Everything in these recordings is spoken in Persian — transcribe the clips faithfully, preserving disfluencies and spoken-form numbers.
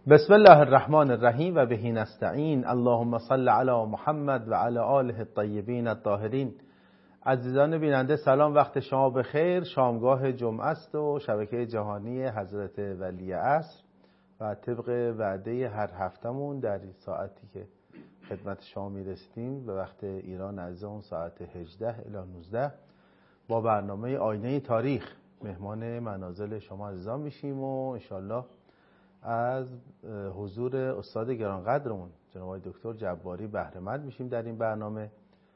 بسم الله الرحمن الرحیم و بهی نستعین. اللهم صل علی محمد و علی آله الطیبین الطاهرین. عزیزان بیننده سلام، وقت شما بخیر. شامگاه جمعه است و شبکه جهانی حضرت ولی عصر و طبق وعده هر هفتمون در این ساعتی که خدمت شما میرسیم به وقت ایران عزیزان ساعت هجده الی نوزده با برنامه آینه تاریخ مهمان منازل شما عزیزان میشیم و انشالله از حضور استاد گرانقدرمون جناب آقای دکتر جباری بهره مند میشیم در این برنامه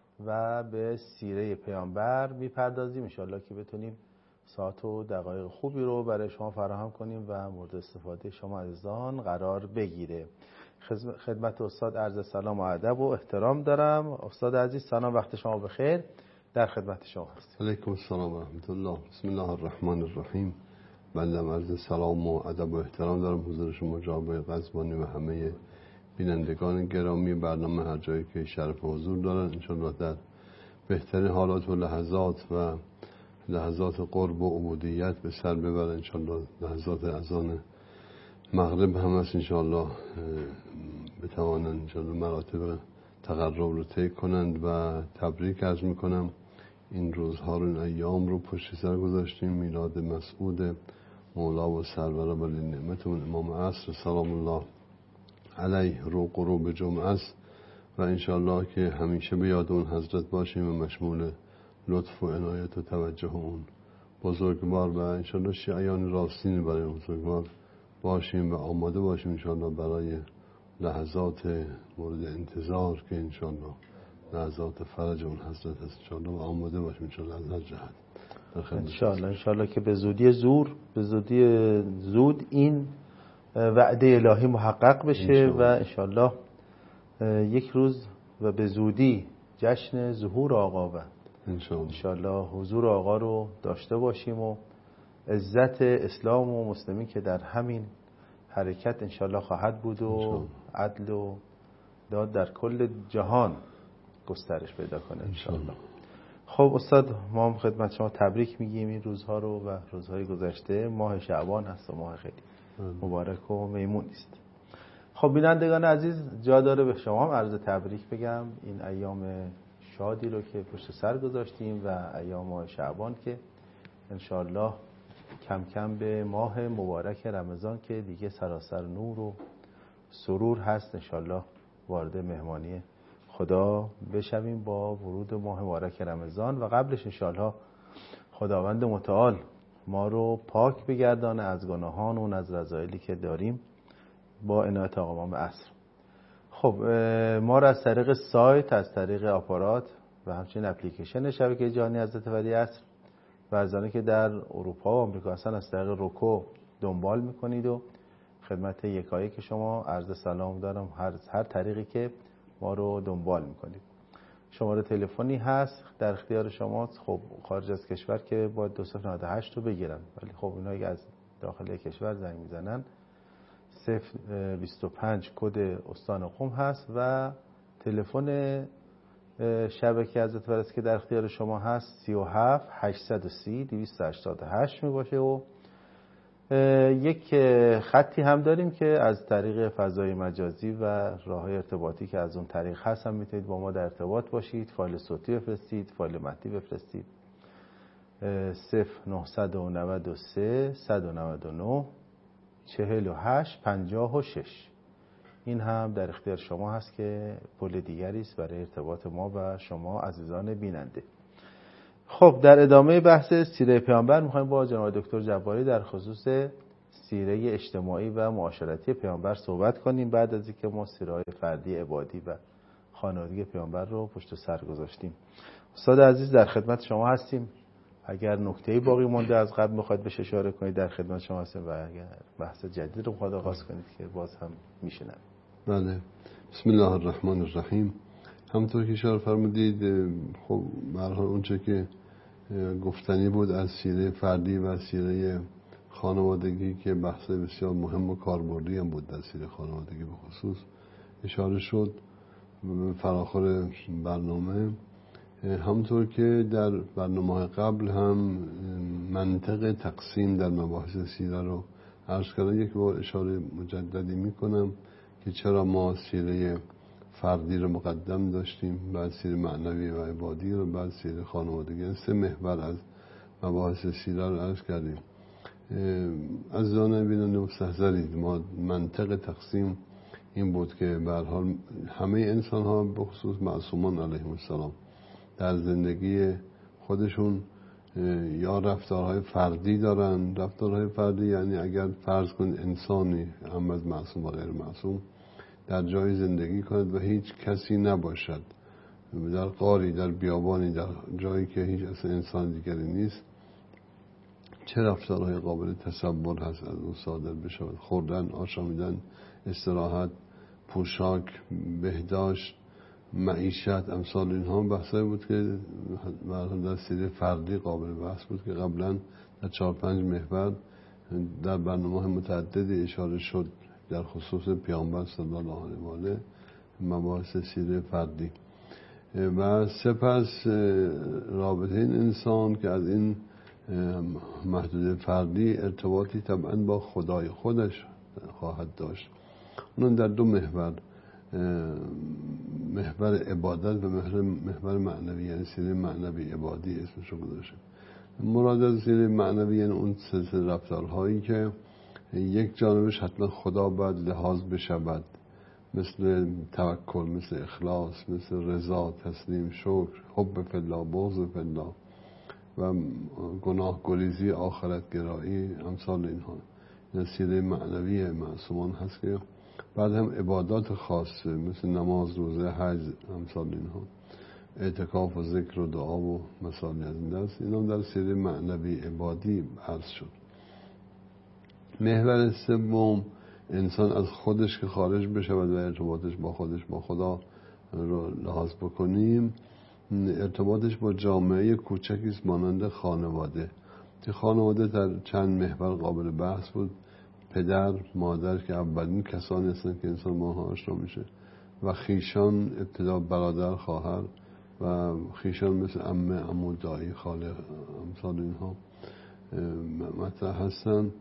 و به سیره پیامبر میپردازیم انشالله که بتونیم ساعت و دقایق خوبی رو برای شما فراهم کنیم و مورد استفاده شما عزیزان قرار بگیره. خدمت استاد عرض سلام و ادب و احترام دارم. استاد عزیز سلام، وقت شما بخیر، در خدمت شما هستیم. علیکم السلام و رحمت الله. بسم الله الرحمن الرحیم. بنده عرض سلام و ادب و احترام دارم حضور شما جناب قزبانی و همه بینندگان گرامی برنامه هر جایی که شرف حضور دارن. انشاءالله در بهترین حالات و لحظات و لحظات قرب و عبودیت به سر ببرن. انشاءالله لحظات اذان مغرب هم هست، انشاءالله بتوانند انشاءالله مراتب تقرب رو طی کنند و تبریک عرض میکنم. این روزها رو، این ایام رو پشت سر گذاشتیم. میلاد مسعود مولا و سرور ولی نعمتمون امام عصر سلام الله علیه رو غروب جمعه است و انشاءالله که همیشه به یاد اون حضرت باشیم و مشمول لطف و عنایت و توجه اون بزرگوار و انشاءالله شیعیان راستین برای اون بزرگوار باشیم و آماده باشیم انشاءالله برای لحظات مورد انتظار که انشاءالله لحظات فرج اون حضرت هست انشاءالله و آماده باشیم انشاءالله از هر جهت انشاءالله. انشاءالله که به زودی زور به زودی زود این وعده الهی محقق بشه انشاءالله. و انشاءالله یک روز و به زودی جشن ظهور آقا و انشاءالله. انشاءالله حضور آقا رو داشته باشیم و عزت اسلام و مسلمین که در همین حرکت انشاءالله خواهد بود و انشاءالله. عدل و داد در کل جهان گسترش پیدا کنه انشاءالله. خب استاد، ما هم خدمت شما تبریک میگیم این روزها رو و روزهای گذشته. ماه شعبان هست و ماه خیلی مبارک و میمون است. خب بینندگان عزیز، جا داره به شما هم عرض تبریک بگم این ایام شادی رو که پشت سر گذاشتیم و ایام ماه شعبان که انشاءالله کم کم به ماه مبارک رمضان که دیگه سراسر نور و سرور هست انشاءالله وارد مهمانی خدا بشویم با ورود ماه مبارک رمضان و قبلش انشاءالله خداوند متعال ما رو پاک بگردانه از گناهان و از رذایلی که داریم با عنایت آقا امام عصر. خب ما رو از طریق سایت، از طریق آپارات و همچنین اپلیکیشن شبکه جهانی حضرت ولی عصر و از آنه که در اروپا و آمریکا هستن از طریق روکو دنبال میکنید و خدمت یکایی که شما عرض سلام دارم هر هر طریقی که ما رو دنبال میکنید. شماره تلفنی هست در اختیار شماست. خب خارج از کشور که باید دو صفر نود و هشت رو بگیرن، ولی خب اینا که از داخل کشور زنگ میزنن صفر بیست و پنج کد استان قم هست و تلفن شبکه حضرت ولی عصر که در اختیار شما هست سی و هفت هشتصد و سی دویست و هشتاد و هشت می باشه و یک خطی هم داریم که از طریق فضای مجازی و راه‌های ارتباطی که از اون طریق هست هم میتونید با ما در ارتباط باشید. فایل صوتی بفرستید، فایل متنی بفرستید. صفر نهصد و نود و سه صد و نود و نه چهل و هشت پنجاه و شش این هم در اختیار شما هست که پل دیگری است برای ارتباط ما و شما عزیزان بیننده. خب در ادامه بحث سیره پیامبر میخوایم با جناب دکتر جباری در خصوص سیره اجتماعی و معاشرتی پیامبر صحبت کنیم بعد از اینکه ما سیره‌های فردی عبادی و خانوادگی پیامبر رو پشت سر گذاشتیم. استاد عزیز در خدمت شما هستیم. اگر نکته‌ای باقی مونده از قبل میخواید بهش اشاره کنید در خدمت شما هستیم و اگر بحث جدید رو میخواید آغاز کنید که باز هم میشنم. بله. بسم الله الرحمن الرحیم. همونطور که اشاره فرمودید خب به هر حال اونچه که گفتنی بود از سیره فردی و سیره خانوادگی که بحث بسیار مهم و کاربردی هم بود در سیره خانوادگی به خصوص اشاره شد فراخور برنامه. همونطور که در برنامه قبل هم منطق تقسیم در مباحث سیره رو عرض کردم یک بار اشاره مجددی میکنم که چرا ما سیره فردی رو مقدم داشتیم، بعد سیره معنوی و عبادی رو، بعد سیره خانوادگی. سه محور از مباحث سیره رو عرض کردیم. از آن بیننده مستحضرید، ما منطق تقسیم این بود که به هر حال همه انسان ها به خصوص معصومان علیهم السلام در زندگی خودشون یا رفتارهای فردی دارن. رفتارهای فردی یعنی اگر فرض کن انسانی هم از معصوم و غیر معصوم در جای زندگی کند و هیچ کسی نباشد، در غاری، در بیابانی، در جایی که هیچ اصلا انسان دیگری نیست، چه رفتارهای قابل تصور هست از اون صادر بشود؟ خوردن، آشامیدن، استراحت، پوشاک، بهداشت، معیشت، امثال اینها بحثایی بود که در سیره فردی قابل بحث بود که قبلا در چهار پنج محور در برنامه متعددی اشاره شد در خصوص پیامبر صلی الله علیه و آله، مباحث سیره فردی. و سپس رابطه این انسان که از این محدود فردی ارتباطی طبعا با خدای خودش خواهد داشت. اون در دو محور، محور عبادت و محور محور معنوی، یعنی سیره معنوی عبادی اسمشو گذاشته. مراد از سیره معنوی یعنی اون سلسله رفتارهایی که یک جانبش حتما خدا باید لحاظ بشود، مثل توکل، مثل اخلاص، مثل رضا، تسلیم، شکر، حب فی الله، بغض فی الله و گناه گریزی، آخرت گرایی، امثال اینها. این سیره معنوی معصومان هست که بعد هم عبادات خاصه مثل نماز، روزه، حج، امثال اینها، اعتکاف و ذکر و دعا و مثالی از این دست، اینا در سیره معنوی عبادی عرض شد. محور سوم، انسان از خودش که خارج بشود و ارتباطش با خودش با خدا رو لحاظ بکنیم، ارتباطش با جامعه کوچکی است مانند خانواده. که خانواده در چند محور قابل بحث بود. پدر، مادر که اولین کسانی هستند که انسان با آنها آشنا میشه، و خیشان، ابتدا برادر، خواهر و خیشان مثل عمه، عمو، دایی، خاله، امثال اینها مطرح هستند،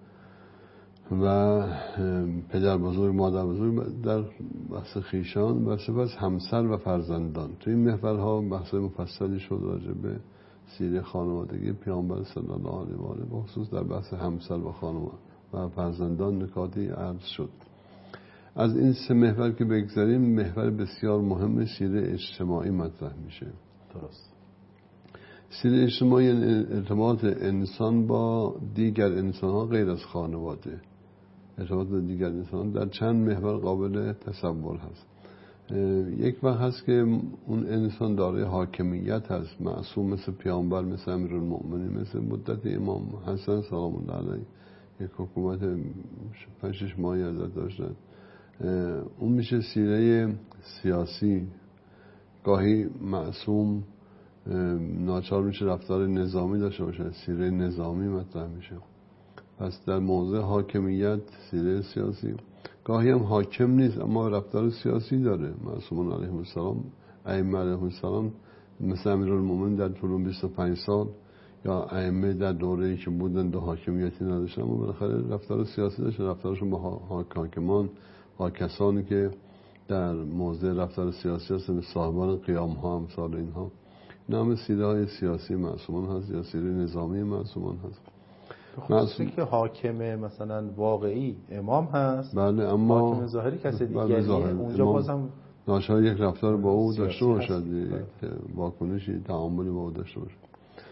و پدر بزرگ، مادر بزرگ در بحث خیشان، و سپس همسر و فرزندان. تو این محورها بحث مفصلی شد راجع به سیره خانوادگی پیامبر صلی الله علیه و آله، بخصوص در بحث همسر و خانواده و فرزندان نکاتی عرض شد. از این سه محور که بگذاریم، محور بسیار مهم سیره اجتماعی مطرح میشه. درست. سیره اجتماعی یعنی ارتباط انسان با دیگر انسان ها غیر از خانواده. ارتباط با دیگر انسان ها در چند محور قابل تصور هست. یک وقت هست که اون انسان دارای حاکمیت هست، معصوم، مثل پیامبر، مثل امیرالمؤمنین، مثل مدت امام حسن سلام الله علیه، یک حکومت پنج شش ماهی ازت داشتن. اون میشه سیره سیاسی. گاهی معصوم ناچار میشه رفتار نظامی داشته باشه، سیره نظامی مطرح میشه. پس در موضع حاکمیت سیره سیاسی. گاهی هم حاکم نیست اما رفتار سیاسی داره. معصومان علیهم السلام، ائمه علیهم السلام، مثل امیرالمومنین در طول بیست و پنج سال، یا ائمه در دوره‌ای که بودن دو حاکمیتی نداشتن اما بالاخره رفتار سیاسی داشتن. رفتارشون با حاکمان، با کسانی که در موضع رفتار سیاسی هستن، صاحبان قیام ها، امثال اینها. نام سیره های سیاسی معصومان هست یا سیره نظامی معصومان هست. خصوصی که حاکم مثلا واقعی امام هست، بله، اما حاکم ظاهری کسی دیگریه، اونجا بازم ناشا یک رفتار با او داشته باشد، واکنشی، تعاملی با او داشته باشد.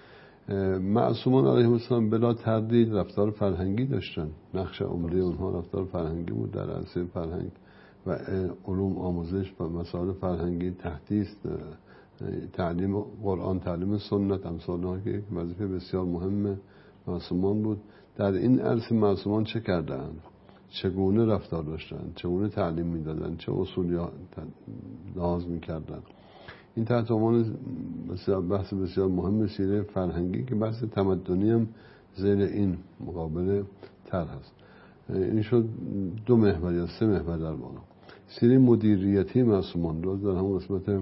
معصومان علیهم السلام بلا تردید رفتار فرهنگی داشتن. نقش عمده اونها رفتار فرهنگی بود در عرصه فرهنگ و علوم آموزش و مسائل فرهنگی، تحدیث، تعلیم قرآن، تعلیم سنت، امثال ها که وظیفه بسیار مهم معصومان بود. در این عرصه معصومان چه کردند؟ چگونه رفتار داشتند؟ چگونه تعلیم میدادند؟ چه اصولی لحاظ میکردند؟ این تحت عنوان بحث بسیار مهم سیره فرهنگی که بحث تمدنی هم زیر این مقابله تر هست. این شد دو محور یا سه محور در بالا. سیره مدیریتی معصومان رو در همون قسمت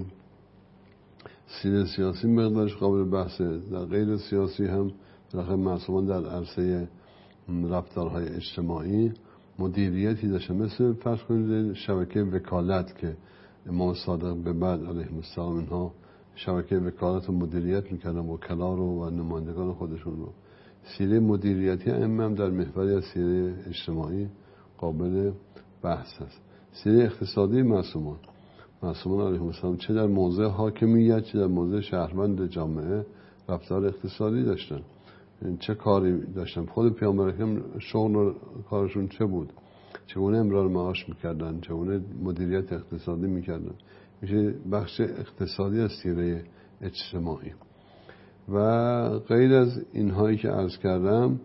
سیره سیاسی مقدارش قابل بحثه. در غیر سیاسی هم بالاخره معصومان در عرصه رفتارهای اجتماعی مدیریتی داشتن، مثل فرض کنید شبکه وکالت که امام صادق به بعد علیه السلام اینها شبکه وکالت و مدیریت میکردن، وکلا رو و نمایندگان خودشون رو. سیره مدیریتی ائمه هم در محوری از سیره اجتماعی قابل بحث است. سیره اقتصادی معصومان معصومان علیهم السلام چه در موضع حاکمیت چه در موضع شهروند جامعه رفتار اقتصادی داشتن، چه کاری داشتن. خود پیامبر اکرم شغل و کارشون چه بود، چگونه امرار معاش میکردن، چگونه مدیریت اقتصادی میکردن. میشه بخش اقتصادی از سیره اجتماعی. و غیر از اینهایی که عرض کردم،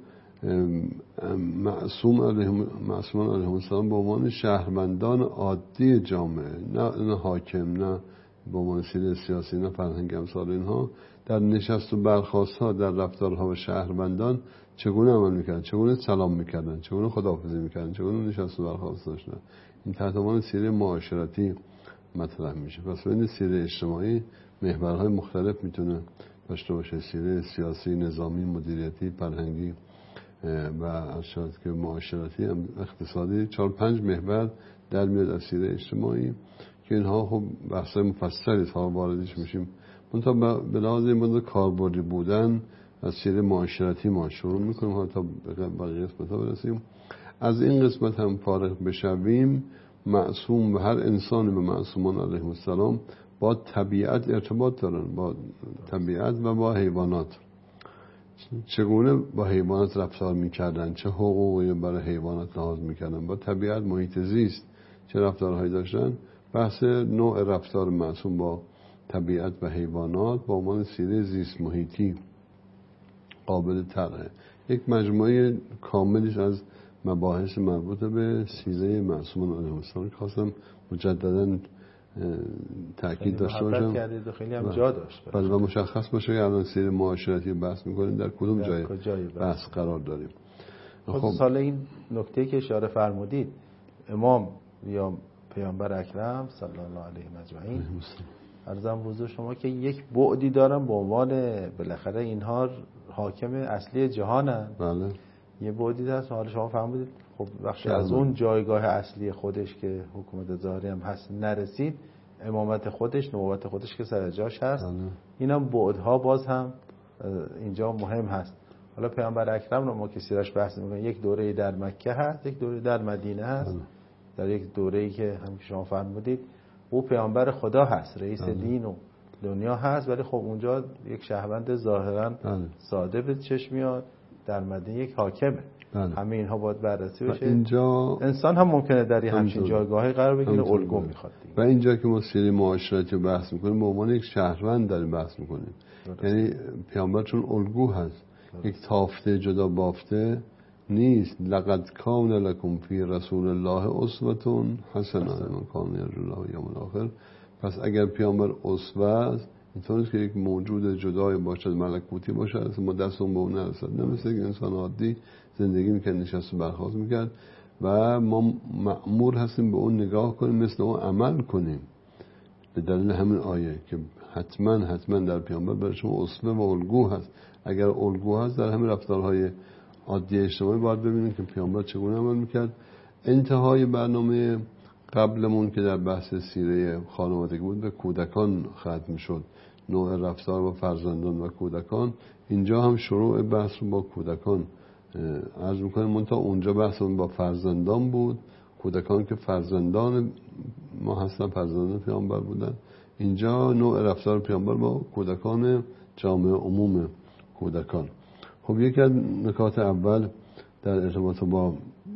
معصوم علیهم معصومان علیهم السلام به عنوان شهروندان عادی جامعه، نه, نه حاکم، نه به عنوان سیره سیاسی، نه فرهنگ امثال اینها، در نشست و برخاست ها، در رفتارها و شهروندان چگونه عمل میکردن، چگونه سلام میکردن، چگونه خداحافظی میکردن، چگونه نشست و برخاست داشتن. این تحت عنوان سیره معاشرتی مطرح میشه. پس بین سیره اجتماعی محورهای مختلف میتونه داشته باشه، سیره سیاسی، نظامی، مدیریتی، فرهنگی و ارشاد که معاشرتی، اقتصادی. چهار پنج محور در میاد از سیره اجتماعی که اینها خب بحثای مفصلی تا واردش میشیم. منتها به لحاظ این کاربردی بودن از سیره معاشرتی ما شروع میکنیم ها تا بقیه قسمت ها برسیم. از این قسمت هم فارغ بشویم، معصوم و هر انسانی به معصومان علیهم السلام با طبیعت ارتباط دارن، با طبیعت و با حیوانات. چگونه با حیوانات رفتار میکردن، چه حقوقی برای حیوانات لحاظ میکردن، با طبیعت محیط زیست چه رفتارهایی داشتن. بحث نوع رفتار معصوم با طبیعت و حیوانات با عنوان سیره زیست محیطی قابل طرحه. یک مجموعه کاملیش از مباحث مربوط به سیره معصومان علیهم السلام که خواستم مجددا تأکید داشته باشم. کردید خیلی هم جا داشت. بله و مشخص باشه که الان سیره معاشرتی بحث میکنیم در کدوم جای بحث قرار داریم. خب سال این نکته که اشاره فرمودید، امام یا پیامبر اکرم صلی الله علیه و اجمعین، عرضم حضور شما که یک بعدی دارن به عنوان بالاخره اینها حاکم اصلی جهانن. بله. یه بعدی هست. حالا شما فرمودید خب وقتی از اون جایگاه اصلی خودش که حکومت ظاهری هم هست نرسید، امامت خودش، نبوت خودش که سر جاش هست. بله. اینم بعدها باز هم اینجا مهم هست. حالا پیامبر اکرم رو ما که سیرش بحث می‌کنیم، یک دوره‌ای در مکه هست، یک دوره در مدینه هست. بله. در یک دوره‌ای که هم که شما فرمودید او پیامبر خدا هست، رئیس بله. دین و دنیا هست، ولی خب اونجا یک شهروند ظاهرا بله. ساده به چشم میاد، در مدینه یک حاکمه. بله. همه اینها باید بررسی بشه. اینجا انسان هم ممکنه در این همچین جایگاهی قرار بگیره، الگو میخواد. و اینجا که ما سیره معاشرتی رو بحث میکنیم به عنوان یک شهروند داریم بحث میکنیم. یعنی پیامبر چون الگو هست، درست. یک تافته جدا بافته نیست. لقد کان لکم فی رسول الله اسوة حسنه لمن کان یرجو الله والیوم الاخر. پس اگر پیامبر اسوه است، اینطور که یک موجود جدای باشد، ملکوتی باشد، ما دستمون به اون نرسد، نه مثل یک انسان عادی زندگی میکرد، نشست و برخاست میکرد و ما مأمور هستیم به اون نگاه کنیم، مثل اون عمل کنیم. به دلیل همین آیه که حتما حتما در پیامبر برای شما اسوه و الگو هست. اگر الگو هست در همین رفتارهای عادی اجتماعی باید ببینیم که پیامبر چگونه عمل میکرد. انتهای برنامه قبلمون که در بحث سیره خانوادگی بود به کودکان ختم شد، نوع رفتار با فرزندان و کودکان. اینجا هم شروع بحث رو با کودکان عرض میکنیم، منتها اونجا بحثمون با فرزندان بود، کودکان که فرزندان ما هستن، فرزندان پیامبر بودن. اینجا نوع رفتار پیامبر با کودکان، جامعه عموم کودکان. خب یکی از نکات اول در ارتباط با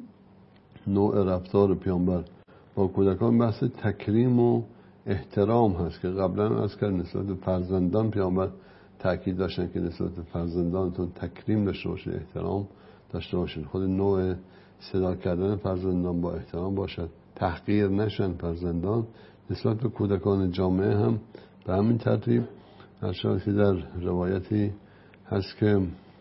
نوع رفتار پیامبر با کودکان بحث تکریم و احترام هست که قبلا از کردن نسبت به فرزندان پیامبر تاکید داشتن که نسبت به فرزندانتون تکریم داشته باشید، احترام داشته باشید. خود نوع صدا کردن فرزندان با احترام باشد، تحقیر نشن فرزندان. نسبت به کودکان جامعه هم به همین ترتیب. هرچند که در روایتی هست که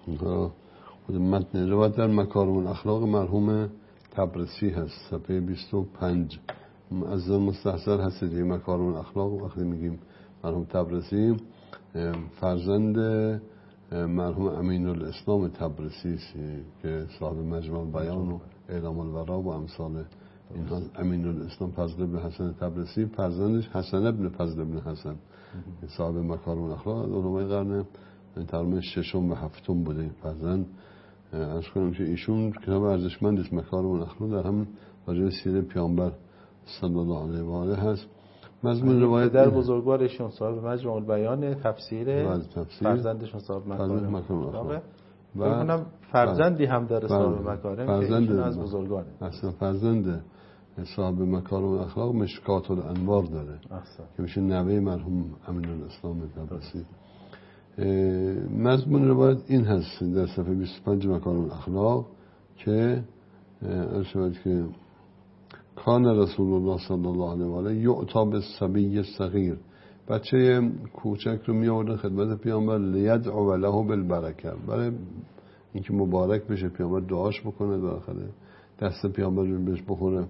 خود متن روایت در مکارم الاخلاق مرحوم تبرسی هست، صفحه بیست و پنج از مستحضر هست دیگه. مکارم الاخلاق وقتی میگیم مرحوم تبرسی، فرزند مرحوم امین الاسلام تبریزی که صاحب مجمع بیان و اعلام الورا و امثال اینها. امین الاسلام فضل بن حسن تبریزی، فرزندش حسن ابن فضل بن حسن صاحب مکارم الاخلاق، علمای قرن تقریبا ششم و هفتم بوده این فرزند. عرض کنم که ایشون کتاب ارزشمند است مکارم الاخلاق، در هم راجع به سیرت پیامبر صلی الله علیه و آله هست. مضمون روایت در بزرگوارشون صاحب مجمع البیان، تفسیر فرزندشون صاحب مکارم الاخلاق و کنم فرزندی هم داره صاحب مکارم که ایشون از بزرگانه. اصلا فرزند صاحب مکارم الاخلاق مشکات الانوار داره احسن. که میشه نوه مرحوم امین الاسلام تبریزی. مضمون روایت این هست در صفحه بیست و پنج مکارم الاخلاق که ارشاد که کان رسول الله صلی الله علیه و آله یعطا بالصبی صغیر، بچه کوچک رو می آوردن خدمت پیامبر لیدعو له بالبرکه، برای اینکه مبارک بشه پیامبر دعاش بکنه، داخله دست پیامبر رو بهش بخوره.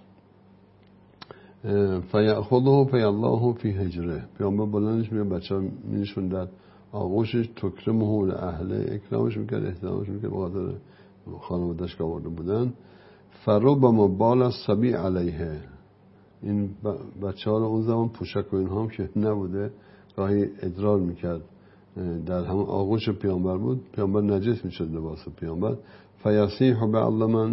فیأخذه فی الله فی حجره، پیامبر بلندش میگه بچه ها میشون در آغوشش، تکرمه لاهله، اکرامش میکرد، احترامش میکرد، بخاطر خانواده‌اش که آورده بودن. فربما بال الصبی علیه، این بچه ها رو اون زمان پوشک و اینها هم که نبوده راهی ادرار میکرد، در همون آغوش پیامبر بود، پیامبر نجس میشد لباس پیامبر. فیصیح بعض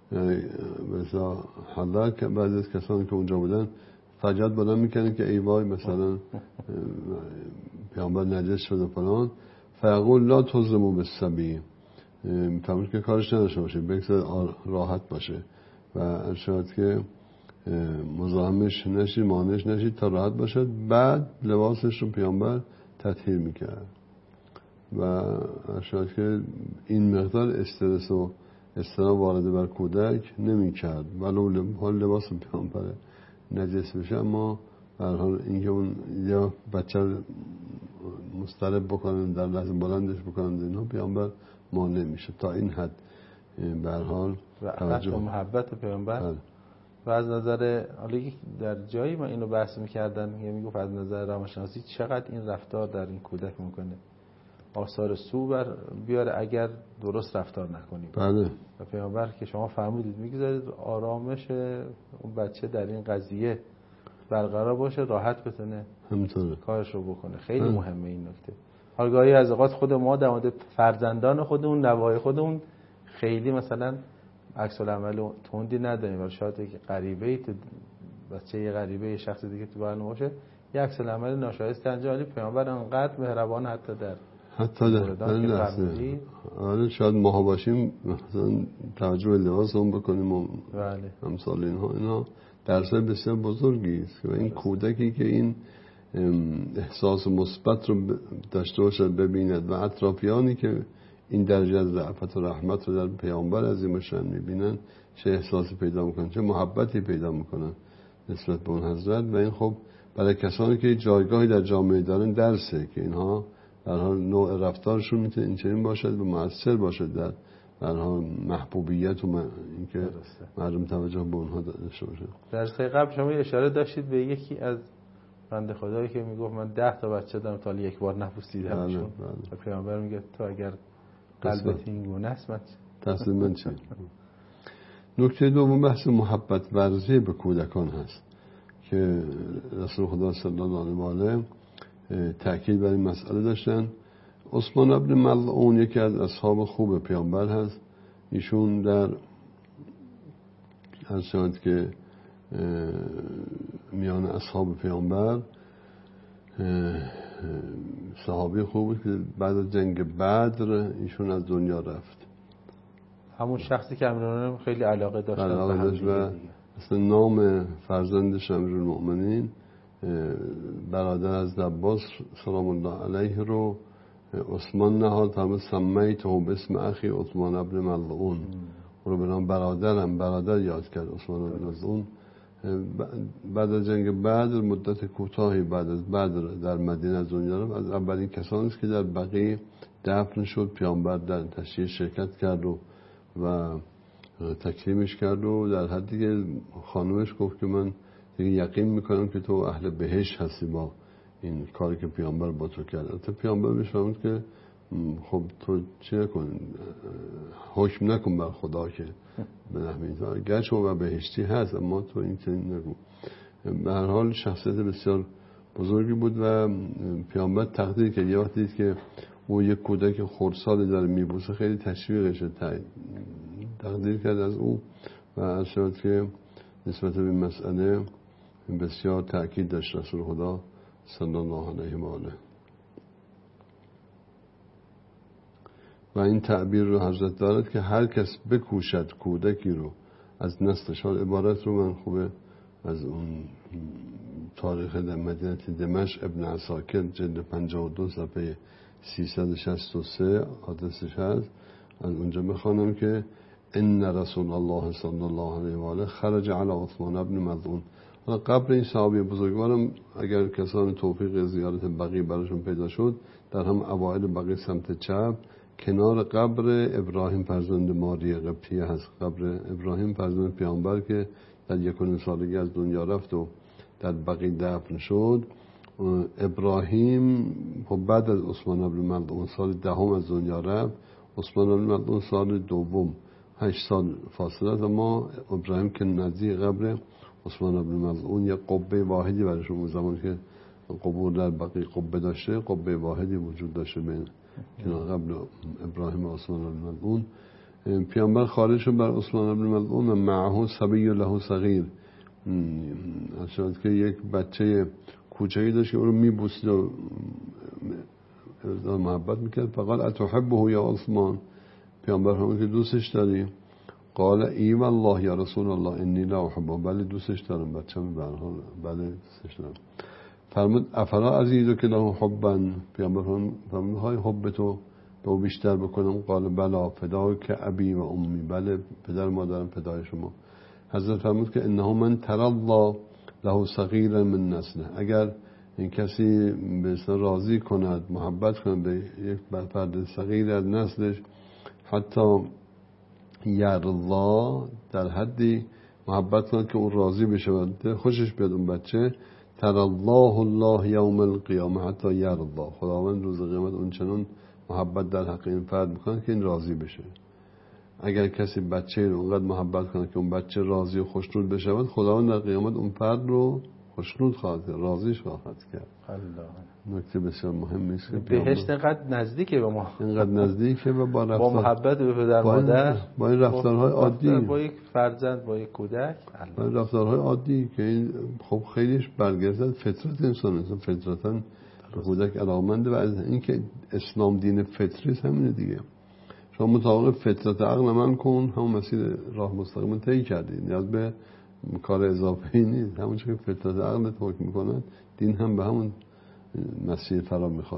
مثلا حالا که بعضی از کسانی که اونجا بودن فریاد بلند میکنن که ای وای مثلا پیامبر نجس شده فلان. فیقول لا تظلموا بالصبی، میفهمید که کارش نداشته باشه، بگذار راحت باشه و ارشاد که مزاحمش نشید، مانعش نشید تا راحت باشد. بعد لباسش رو پیامبر تطهیر میکرد و ارشاد که این مقدار استرس و استرا وارد بر کودک نمیکرد ولو حال لباس پیامبر نجس بشه، اما به هر حال اینکه اون یا بچه مضطرب بکنن در لحظه بلندش بکنن اینا پیامبر مانع میشه. تا این حد به هر حال توجه و محبت پیامبر. و از نظر حالا در جایی ما اینو بحث میکردن، یه میگفت از نظر روانشناسی چقدر این رفتار در این کودک میکنه آثار سو بر بیاره اگر درست رفتار نکنیم. بله. و پیامبر که شما فرمودید میگذارید آرامش اون بچه در این قضیه برقرار باشه، راحت بتونه همینطوره کارش رو بکنه. خیلی هم. مهمه این نکته. حال گاهی از اوقات خود ما در مورد فرزندان خودمون، نوای خودمون خیلی مثلا عکس العمل تندی نداریم و شاید یک غریبه‌ای تو بچه یه غریبه یه شخص دیگه تو برنامه باشه یه عکس العمل ناشایسته انجام، ولی پیامبر انقدر مهربان حتی در حتی در این لحظه آره شاید ماها باشیم مثلا توجه به لباس اون بکنیم و بله. امثال اینها اینا درسای بسیار بزرگی است و این کودکی که این احساس مثبت رو داشته باشد ببیند و اطرافیانی که این درجه از رأفت و رحمت رو در پیامبر عظیم شأن میبینن چه احساسی پیدا میکنن، چه محبتی پیدا میکنن نسبت به اون حضرت. و این خب برای کسانی که جایگاهی در جامعه دارن درسه که اینها در حال نوع رفتارشون میتونه اینچنین باشد و مؤثر باشد در در حال محبوبیت و اینکه مردم توجه به اونها داشته باشه. درس قبل شما اشاره داشتید به یکی از بنده خدایی که میگفت من ده تا بچه دارم تا یک بار نپوسیدمشون. و پیامبر میگه تو اگر قلبت این گونه است من تقصیر من چی؟ نکته دوم بحث محبت ورزی به کودکان هست که رسول خدا صلی الله علیه و آله تأکید بر این مسئله داشتن. عثمان ابن ملعون یکی از اصحاب خوب پیامبر هست. ایشون در هر شاید که میان اصحاب پیامبر صحابی خوب که بعد از جنگ بدر ایشون از دنیا رفت. همون شخصی که امیرالمومنین خیلی علاقه داشت علاقه داشت و اصلا نام فرزندش امیرالمومنین برادر از عباس سلام الله علیه رو عثمان نهاد، همه سمیته به اسم اخی عثمان ابن ملعون رو به نام برادرم برادر یاد کرد عثمان ابن ملعون. بعد از جنگ بدر مدت کوتاهی بعد از بدر در مدینه از دنیا رفت. از اولین کسانی است که در بقیع دفن شد. پیامبر در تشییع شرکت کرد و و تکریمش کرد و در حدی که خانومش گفت که من دیگه یقین میکنم که تو اهل بهشت هستی با این کاری که پیامبر با تو کرد. تا پیامبر بهش فرمود که خب تو چه نکن، حکم نکن بر خدا که به نحوی گر شما و بهشتی هست، اما تو این چنین نگو. به هر حال شخصیت بسیار بزرگی بود و پیامبر تقدیر کرد. یه وقتی دید که او یک کودک خردسال داره میبوسه، خیلی تشویقش تقدیر کرد از او و از شد که نسبت به مسئله بسیار تأکید داشت رسول خدا صلی الله علیه و آله. و این تعبیر رو حضرت دارد که هر کس بکوشد کودکی رو از نسلش، حال عبارت رو من خوبه از اون تاریخ در مدینه دمشق ابن عساکر جلد پنجاه و دو صفحه سیصد و شصت و سه آدرسش هست، از اونجا بخوانم که ان رسول الله صلی الله علیه و آله خرج علی عثمان ابن مظعون. قبر این صحابی بزرگوارم اگر کسان توفیق زیارت بقیع براشون پیدا شد، در هم اوائل بقیع سمت چپ کنار قبر ابراهیم فرزند ماری قبطیه هست. قبر ابراهیم فرزند پیامبر که در یکونیم سالگی از دنیا رفت و در بقیع دفن شد. ابراهیم بعد از عثمان بن مظعون سال دهم از دنیا رفت، عثمان بن مظعون سال دوم، هشت سال فاصله. اما ابراهیم که نزدیک قبر عثمان بن مظعون یک قبه واحدی برشون بود، زمان که قبور در بقیع قبه داشته، قبه واحدی وجود داشته بین کنار قبل ابراهیم و عثمان بن مظعون. پیامبر خارج شد بر عثمان بن مظعون و معه صبی له صغیر، شاید که یک بچه کوچکی داشت که او رو میبوسید و محبت میکرد. فقال اتحبه یا عثمان، پیامبر همون که دوستش داری؟ قال ای والله یا رسول الله انی لا احبه، بله دوستش دارم، بچه‌م به هر حال بله دوستش دارم. فرمود افلا ازیدو که له حبا، پیامبر فرمود های حب تو به بیشتر بکنم؟ قال بلا فدای که ابی و امی، بله پدر مادرم فدای شما. حضرت فرمود که انه من تر الله له صغیرا من نسله، اگر این کسی به اصلا راضی کند محبت کند به یک فرد صغیر از نسلش، حتی یرضا، در حدی محبت کند که اون راضی بشه و خوشش بیاد اون بچه، تر الله الله یوم القیامه حتی یرضا، خداوند روز قیامت اون چنان محبت در حق این فرد میکنه که این راضی بشه. اگر کسی بچه رو اونقدر محبت کنه که اون بچه راضی و خوشنود بشه، خداوند در قیامت اون فرد رو خوشنود خواهد کرد، راضیش خواهد کرد. الله. نکته بسیار مهمی است که بهشت اینقدر نزدیکه به ما، اینقدر نزدیکه و با رفتار، با محبت به پدر مادر، با این رفتارهای عادی، با یک فرزند، با یک کودک، با این رفتارهای عادی که این خب خیلیش برگرده فطرت انسان، انسان فطرتاً به کودک علاقه‌منده. و از اینکه اسلام دین فطری است همینه دیگه. شما مطابق فطرت عقل عمل کن، همون مسیر راه مستقیم طی کردی، نیاز به کار اضافه‌ای نیست. همون چیزی که فطرت عقل حکم می‌کنه، دین هم به همون مسیر فرا می‌خوانه.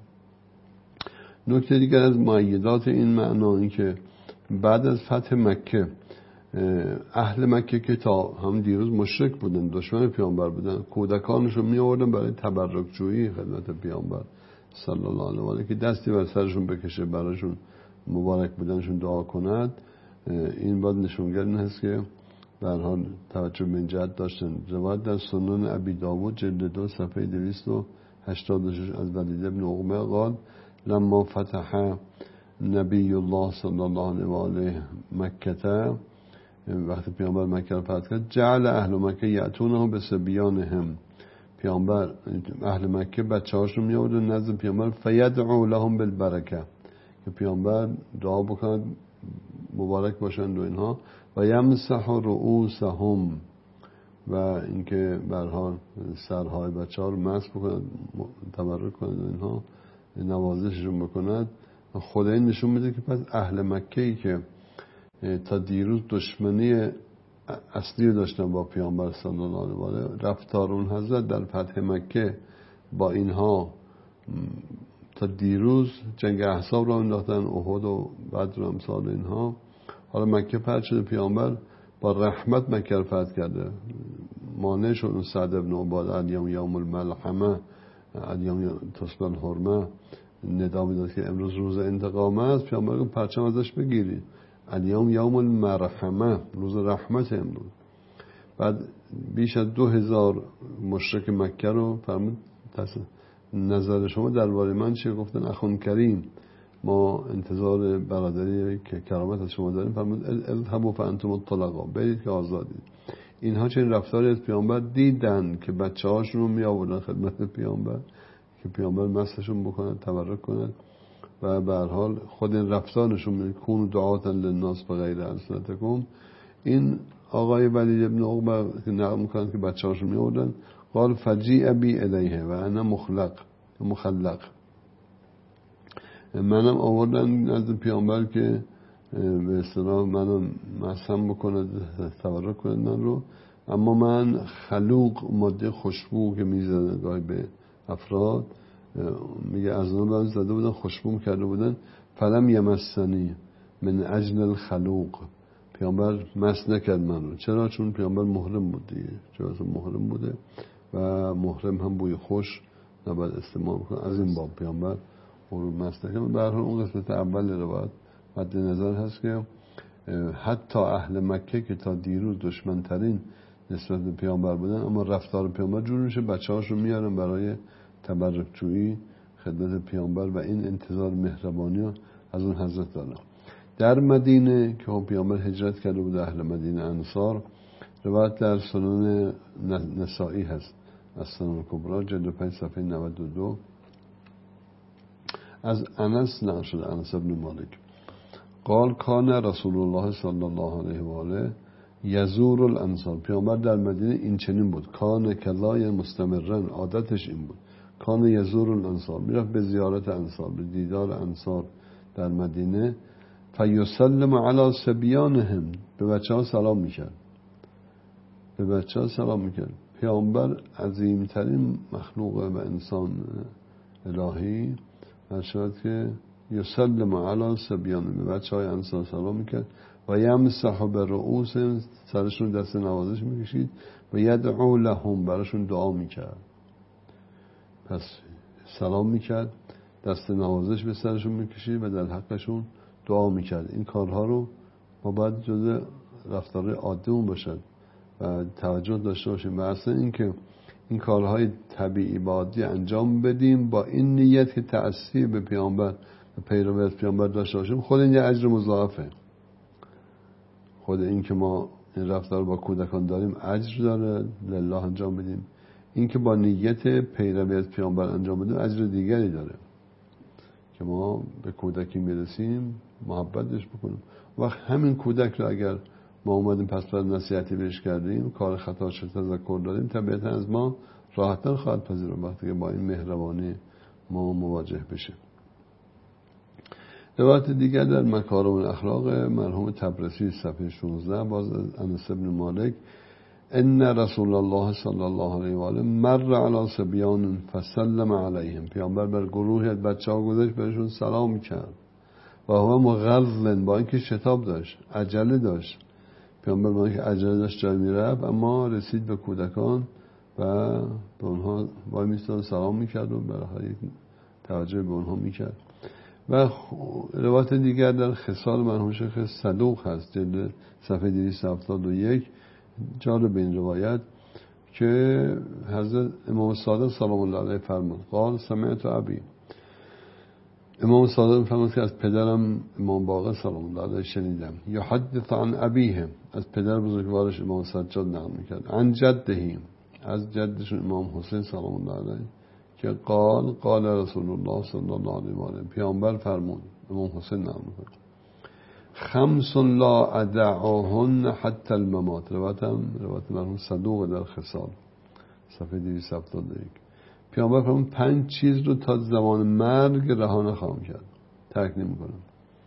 نکته دیگر از مؤیدات این معنا این که بعد از فتح مکه، اهل مکه که تا هم دیروز مشرک بودن، دشمن پیامبر بودن، کودکانشون می آوردن برای تبرک جویی خدمت پیامبر صلی الله علیه و آله که دستی بر سرشون بکشه، براشون مبارک بودنشون دعا کند. این باید نشونگر این هست که به هر حال توجه به این جهت داشتن. روایت در سنن ابی داود جلد دو صفحه دویست و هشتاد و شش از ولید ابن عقبه قال لما فتح نبی الله صلی الله علیه و آله مکه، وقتی پیامبر مکه رو فتح کرد، جعل اهل مکه یأتونه به صبیانهم، پیامبر اهل مکه بچه‌هاشون می آوردن نزد پیامبر، فیدعو لهم بالبرکه، که پیامبر دعا بکند مبارک باشند و اینها، و یمسح رؤوسهم، و اینکه به هر حال سرهای بچه‌ها رو مسح بکند، تبرک کند و اینها، نوازششون بکند. خود این نشون میده که پس اهل مکه‌ای که تا دیروز دشمنی اصلی داشتن با پیامبر صلی الله علیه و آله، رفتار اون حضرت در فتح مکه با اینها تا دیروز جنگ احزاب را انداختن، احد و بدر و امثال اینها. حالا مکه فتح شده، پیامبر با رحمت مکه رو فتح کرده، مانع شد اون سعد ابن عباده الیوم یوم الملحمه، الیوم تصبح الحرمه، ندا میداد که امروز روز انتقام است. پیامبر گفت پرچم ازش بگیرید، الیوم یوم المرحمه، روز رحمت امروز. بعد بیش از دو هزار مشرک مکه رو فرمود نظر شما درباره من چیه؟ گفتن اخون کریم، ما انتظار برادری که کرامت از شما داریم، فرمود اذهبوا فانتم الطلقاء، برید که آزادید. اینها چه این رفتاری از پیامبر دیدن که بچه هاشون رو می آوردن خدمت پیامبر که پیامبر مستشون بکنن، تبرک کنن و به هر حال خود این رفتارشون می کون دعاتا للناس بغیر السنتکم. این آقای ولید ابن عقبه که نقل میکنن که بچه هاشون می آوردن، قال فجیع بی الیه و انا مخلق مخلق، منم آوردن نزد پیامبر که به اصطلاح منم مسم بکنه، تبرک کنه من رو، اما من خلوق ماده خوشبو که میزدن گاهی به افراد، میگه از اون من زده بودن خوشبو کرده بودن، فلم یمسنی من اجل الخلوق، پیامبر مس نکرد من رو. چرا؟ چون پیامبر محرم بود دیگه، چون محرم بوده و محرم هم بوی خوش نباید استعمال کنه، از این باب پیامبر رو مس نکرد. به هر حال اون قسمت اول روایت مد نظر هست که حتی اهل مکه که تا دیروز دشمن ترین نسبت به پیامبر بودن، اما رفتار پیامبر جور میشه، بچه هاشو میارن برای تبرک جویی خدمت پیامبر و این انتظار مهربانی ها از اون حضرت دارن. در مدینه که هم پیامبر هجرت کرده بود، اهل مدینه انصار، روایت در سنن نسائی هست از سنن کبرا جلد پنج صفحه نود و دو از انس نقل شده، انس ابن مالک قال کان رسول الله صلی الله علیه و آله یزور الانصار، پیامبر در مدینه این چنین بود، کان کلای مستمرن، عادتش این بود، کان یزور الانصار، میرفت به زیارت انصار، به دیدار انصار در مدینه، فیسلم علی صبیانهم، به بچه ها سلام میکرد، به بچه ها سلام میکرد. پیامبر عظیمترین مخلوق و انسان الهی ارشاد که یسلم علی صبیان، به بچه های انصار سلام میکرد و یمسح به رؤوس، سرشون دست نوازش میکشید و یدعو لهم، براشون دعا میکرد. پس سلام میکرد، دست نوازش به سرشون میکشید و در حقشون دعا میکرد. این کارها رو ما باید جزء رفتار عادیمون باشد و توجه داشته باشیم. و اصلا این که این کارهای طبیعی با عادی انجام بدیم با این نیت که تأثیر به پیامبر و پیروی از پیامبر داشته باشیم، خود این یه اجر مضاعفه. خود این که ما این رفتار با کودکان داریم اجر داره، لله انجام بدیم. این که با نیت پیروی از پیامبر انجام بدیم اجر دیگری داره که ما به کودکی میرسیم محبتش بکنیم. وقت همین کودک رو اگر ما اومدیم پس بعد نصیحتی بهش کردیم، کار خطا شد تذکر دادیم، طبیعتا از ما راحت‌تر خواهد پذیرفت وقتی که با این مهربانی ما مواجه بشه. روایت دیگر در مکارم الاخلاق مرحوم تبرسی صفحه شانزده باز از انس بن مالک، ان رسول الله صلی الله علیه و آله مر علی صبیان فسلم علیهم، پیامبر بر گروهی از بچه‌ها گذشت بهشون سلام کرد و هو مغض، با اینکه شتاب داشت، عجله داشت. پیامبر با اینکه عجله داشت جای میرفت، اما رسید به کودکان و به اونها وای میستاد سلام میکرد و برای توجه به اونها میکرد. و روایت دیگر در خصال مرحوم شیخ صدوق هست جلد صفحه دویست و هفتاد و یک، جالب این روایت که حضرت امام صادق سلام الله علیه فرمود قال سمعت ابی، امام صادق فرمود که از پدرم امام باقر سلام الله علیه شنیدم، یحدث عن ابیه، از پدر بزرگوارش امام سجاد نقل میکرد، عن جدهی، از جدشون امام حسین سلام الله علیه که قال قال رسول الله صلی الله علیه و آله، پیامبر فرمود، امام حسین نقل میکرد، خمس لا ادعوهن حتی الممات، روایت هم روایت مرحوم صدوق در خصال صفحه دویست و هفتاد و یک، پیامبر فرمود پنج چیز رو تا زمان مرگ رها نخواهم کرد، ترک نمی‌کنم.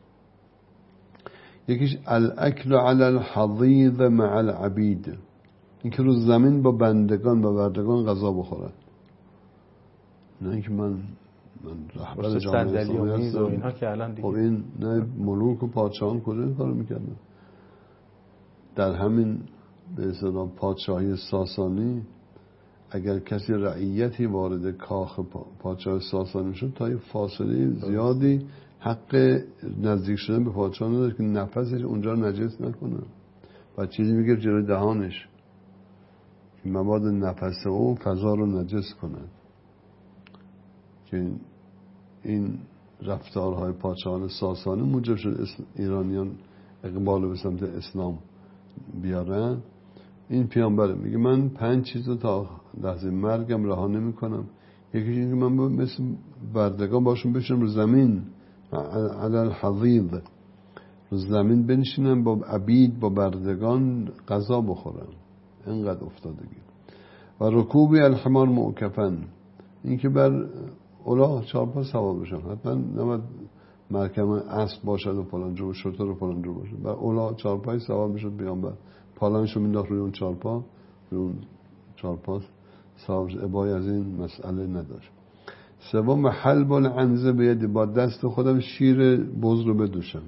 یکیش الاکل علی الحضیض مع العبید، این که رو زمین با بندگان و بردگان غذا بخورد، نه اینکه من من رهبر جامعه اسلامی هستم و اینها که الان دیگه، خب این نه ملوک و پادشاهان کجا این کارو میکردن؟ در همین به اصطلاح پادشاهی ساسانی اگر کسی رعیتی وارد کاخ پادشاه ساسانی شد تا یه فاصله زیادی حق نزدیک شدن به پادشاه نداشت که نفسش اونجا نجس نکنه و چیزی میگه جلوی دهانش که مبادا نفس او فضا رو نجس کنه، که این رفتارهای پادشاهان ساسانی موجب شد ایرانیان اقبال به سمت اسلام بیارن. این پیامبره میگه من پنج چیز رو تا لحظه مرگم رها نمی کنم. یکیش اینه که من مثل بردگان باشون بشم رو زمین، علی الحضیض، رو زمین بنشینم با عبید با بردگان غذا بخورم، اینقدر افتادگی. و رکوبی الحمار موکفن، این که بر اولا چارپا سوار بشم، حتما نمید مرکم اسب باشد و پلانجو و شتر و پلانجو باشد، بر اولا چارپای سوار بشد بیان بر پالانشو مینداخت روی اون چارپا، روی اون چارپا سوار بشد. ابایی از این مسئله نداشت. سوم حلب العنزه بیدی، با دست خودم شیر بز رو بدوشم.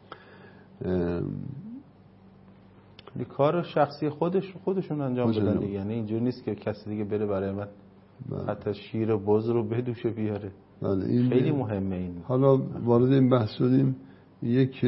یه کار شخصی خودش خودشون انجام بدن دیگه، یعنی اینجوری نیست که کسی دیگه بره برای من بله. حتی شیر بز رو بدوشه بیاره. بله. این خیلی مهمه این. حالا وارد این بحث شدیم، یک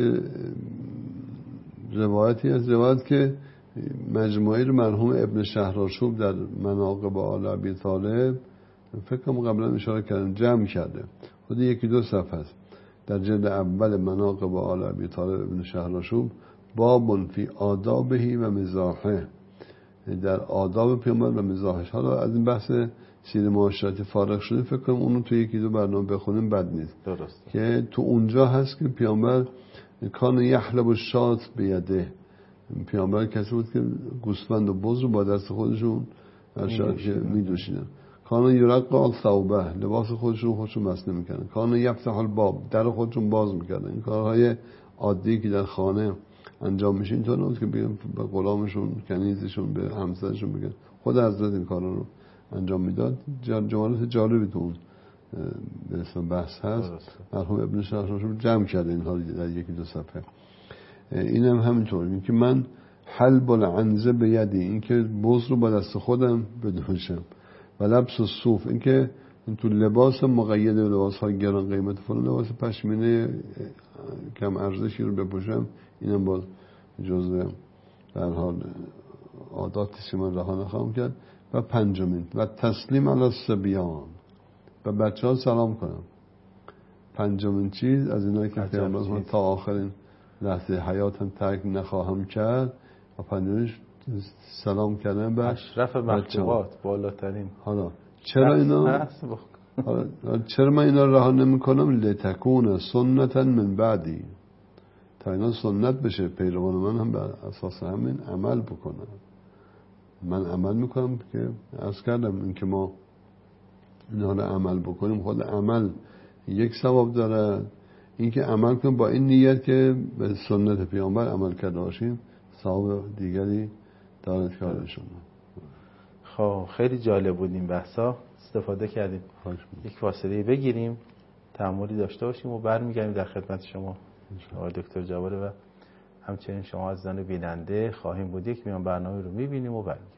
روایتی از روایت که مجموعه رو مرحوم ابن شهرآشوب در مناقب آل ابی طالب فکر کنم قبلا اشاره کردم جمع کرده، خود یکی دو صفحه است در جلد اول مناقب آل ابی طالب ابن شهرآشوب، باب فی آدابه و مزاحه، در آداب پیامبر و مزاحش. حالا از این بحث سیر معاشرتی فارغ شده، فکر کنم اونو تو یکی دو برنامه بخونیم بد نیست. درسته. که تو اونجا هست که پیامبر کان یحلب الشاة بیده، پیامبر کسی بود که گوسفند و بز رو با دست خودشون می‌دوشیدن. کان یرق الثوبه، لباس خودشون خودشون مسنه میکنن. کان یفتح الباب، در خودشون باز میکردن. این کارهای عادی که در خانه انجام میشه اینطور نبود که بگن به غلامشون کنیزشون به همسرشون بگن. خود حضرت این کارا رو انجام میداد. جملات جالبی تو اون به اسم بحث هست، مرحوم ابن شهرآشوب جمع کرده اینها در یکی دو صفحه. اینم هم همینطور، این که من حلب العنزه بیدی، این که بز رو با دست خودم بدوشم. و لبس و صوف، این که تو لباس مقید لباس های گران قیمت فلان، لباس پشمینه کم ارزشی رو بپوشم، اینم باز جزء در حال عاداتیه که من رها نخواهم کرد. و پنجمین و تسلیم علی الصبیان، و بچه ها سلام کنم. پنجمین چیز از اینایی که پیامبر تا آخرین لحظه حیاتم ترک نخواهم کرد، و پنجمینش سلام کردن به اشرف مخلوقات، بالاترین. حالا چرا اینا حالا چرا من اینا رها نمی‌کنم؟ لتکون سنتا من بعدی، تا اینا سنت بشه، پیروان من هم بر اساس همین عمل بکنن. من عمل میکنم که عرض کردم این که ما اینا رو عمل بکنیم، خود عمل یک ثواب داره، این که عمل کنیم با این نیت که به سنت پیامبر عمل کرده باشیم ثواب دیگری دارد کار شما. خب خیلی جالب بود این بحثا، استفاده کردیم. یک فاصله بگیریم، تأملی داشته باشیم و برمیگردیم در خدمت شما آقای دکتر جواره و همچنین شما عزیزان بیننده خواهیم بود. یک میان برنامه رو میبینیم و برمیگردیم.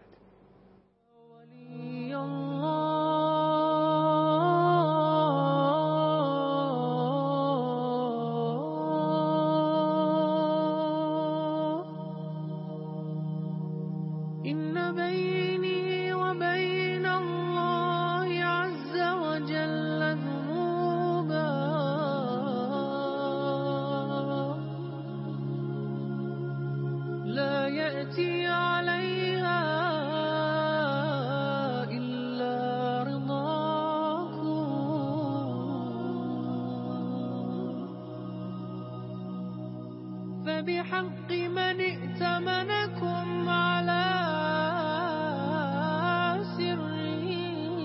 بحق من ائتمنكم على سري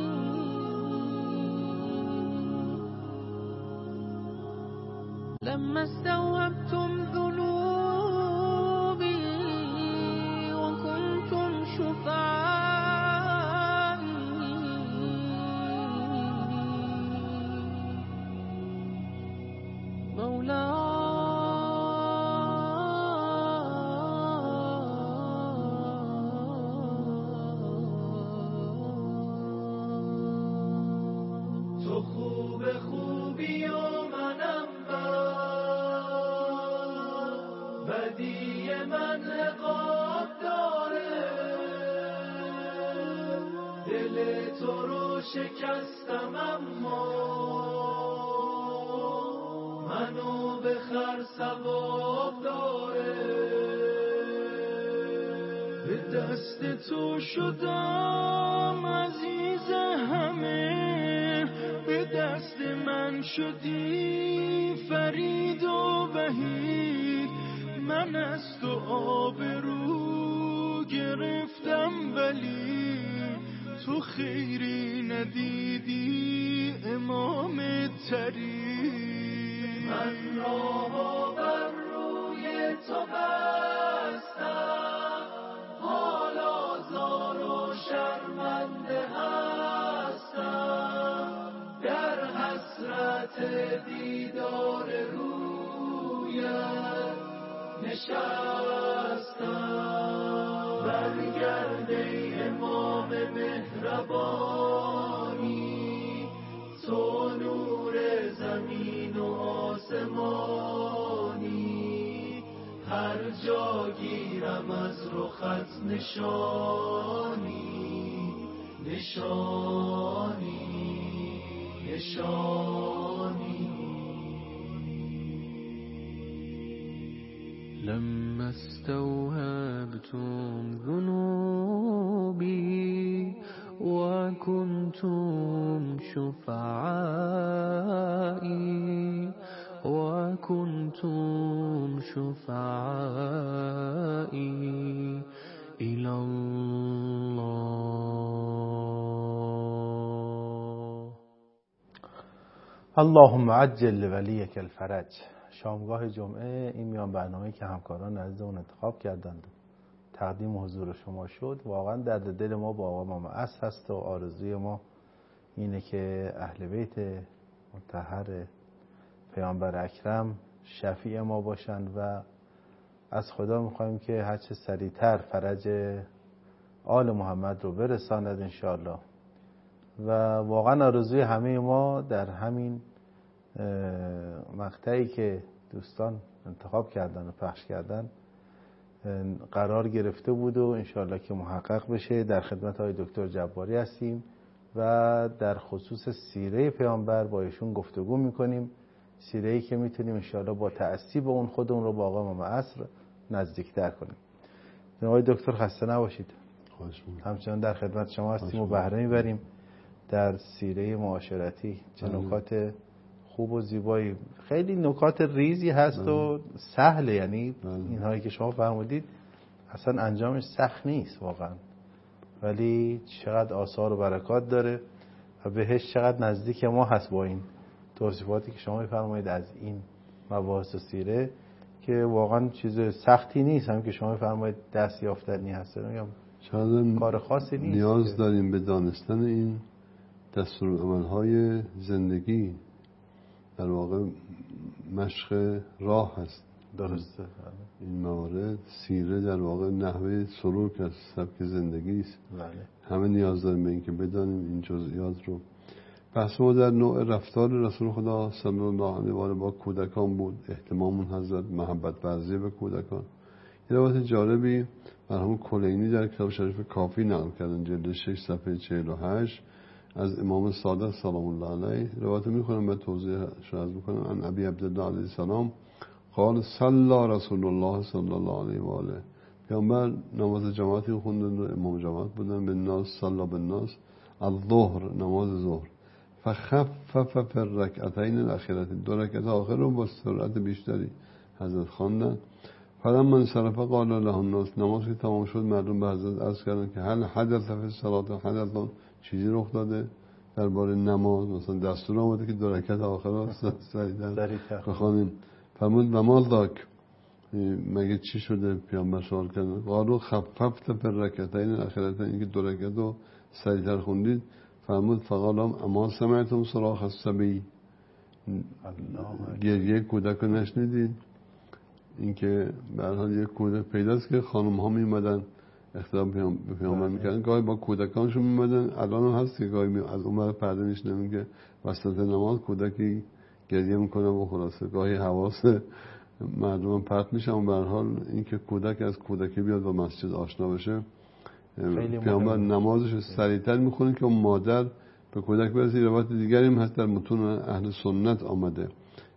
لما استوهبتم ذنوبي وكنتم شفعائي مولاي شکستم اما منو بخر ثواب داره. به دست تو شدم عزیز همه، به دست من شدی فرید و وحید. من از تو آبرو گرفتم ولی تو خیری ندیدی امام تری. من راه بر روی تو بستم، حالا زار و شرمنده هستم. در حسرت دیدار رویت نشستم. برگرد ای امام مهربانی، تو نور زمین و آسمانی. هر جا گیرم از رخت نشانی، نشانی، نشانی. لما استوهبتم ذنوبي وكنتم شفعائي، وكنتم شفعائي إلى الله. اللهم عجل ولیک الفرج. شامگاه جمعه این میان برنامه‌ای که همکاران عزیز اون انتخاب کردند تقدیم حضور شما شد. واقعا درد دل ما با آقا امام عصر هست و آرزوی ما اینه که اهل بیت مطهر پیامبر اکرم شفیع ما باشند و از خدا میخوایم که هر چه سریعتر فرج آل محمد رو برساند انشاءالله. و واقعا آرزوی همه ما در همین مقطعی که دوستان انتخاب کردن و پخش کردن قرار گرفته بود و انشاءالله که محقق بشه. در خدمت های دکتر جباری هستیم و در خصوص سیره پیامبر با ایشون گفتگو میکنیم. سیره‌ای که میتونیم انشاءالله با تأسی به اون خودمون رو با آقا امام عصر نزدیکتر کنیم. آقای دکتر خسته نباشید. همچنان در خدمت شما هستیم و بهره میبریم در سیره معاشرتی. چه نکات خوب و زیبایی، خیلی نکات ریزی هست و سهله. یعنی اینهایی که شما فرمودید اصلا انجامش سخت نیست واقعا، ولی چقدر آثار و برکات داره و بهش چقدر نزدیک ما هست با این توصیفاتی که شما میفرمایید از این مباحث سیره که واقعا چیز سختی نیست. هم که شما میفرمایید دست یافتنی هست، میگم کار خاصی نیست. نیاز داریم به دانستن این دستورالعمل‌های زندگی، در واقع مشق راه هست. درسته. این موارد سیره در واقع نحوه سلوک از سبک زندگی است. بله. همه نیاز داریم به این که بدانیم این جزئیات رو. بحث ما در نوع رفتار رسول خدا صلی الله علیه و آله با کودکان بود. اهتمام حضرت، محبت ورزی به کودکان. یه روایت جالبی مرحوم کلینی در کتاب شریف کافی نقل کردن، جلد شش صفحه چهل و هشت، از امام صادق سلام الله علیه روایت میکنم و توضیحش عرض میکنم. عن ابی عبدالله علیه السلام قال صلی رسول الله صلی الله علیه و آله. پیامبر نماز جماعتی خوندن و امام جماعت بودن. به ناس صلی بالناس الظهر، نماز ظهر. فخفف فی الرکعتین الاخیرتین، دو رکعت آخر رو با سرعت بیشتری حضرت خواندن. فلما انصرف قال له الناس، نماز که تمام شد مردم به حضرت عرض کردن که هل حدث فی الصلاة حدث، چیزی رخ داده درباره نماز؟ مثلا دستور آمده که دو رکعت آخر رو سریعتر بخوانیم. فرمود و ما ذاک، مگه چی شده؟ پیامبر سوال کردن. قالوا خففت فی الرکعتین الاخیرتین، که دو رکعت رو سریعتر خوندید. فرمود فقالم اما سمعتم صراخ الصبی، گریه کودک رو نشنیدید؟ اینکه به هر حال یک کودک پیداست که خانم ها میمدن اختلاف به پیامبر میکردن، گاهی با کودکانشون میمدن. الان هم هست که گاهی از اون پرده میشنویم که وسط نماز کودکی گریه میکنه و خلاصه گاهی حواس مردم پرت میشه. اما به هر حال اینکه کودک از کودکی بیاد و مسجد آشنا بشه، پیامبر نمازش سریعتر میخونه که اون مادر به کودک برسه. روایت دیگری هم هست در متون اهل سنت آمده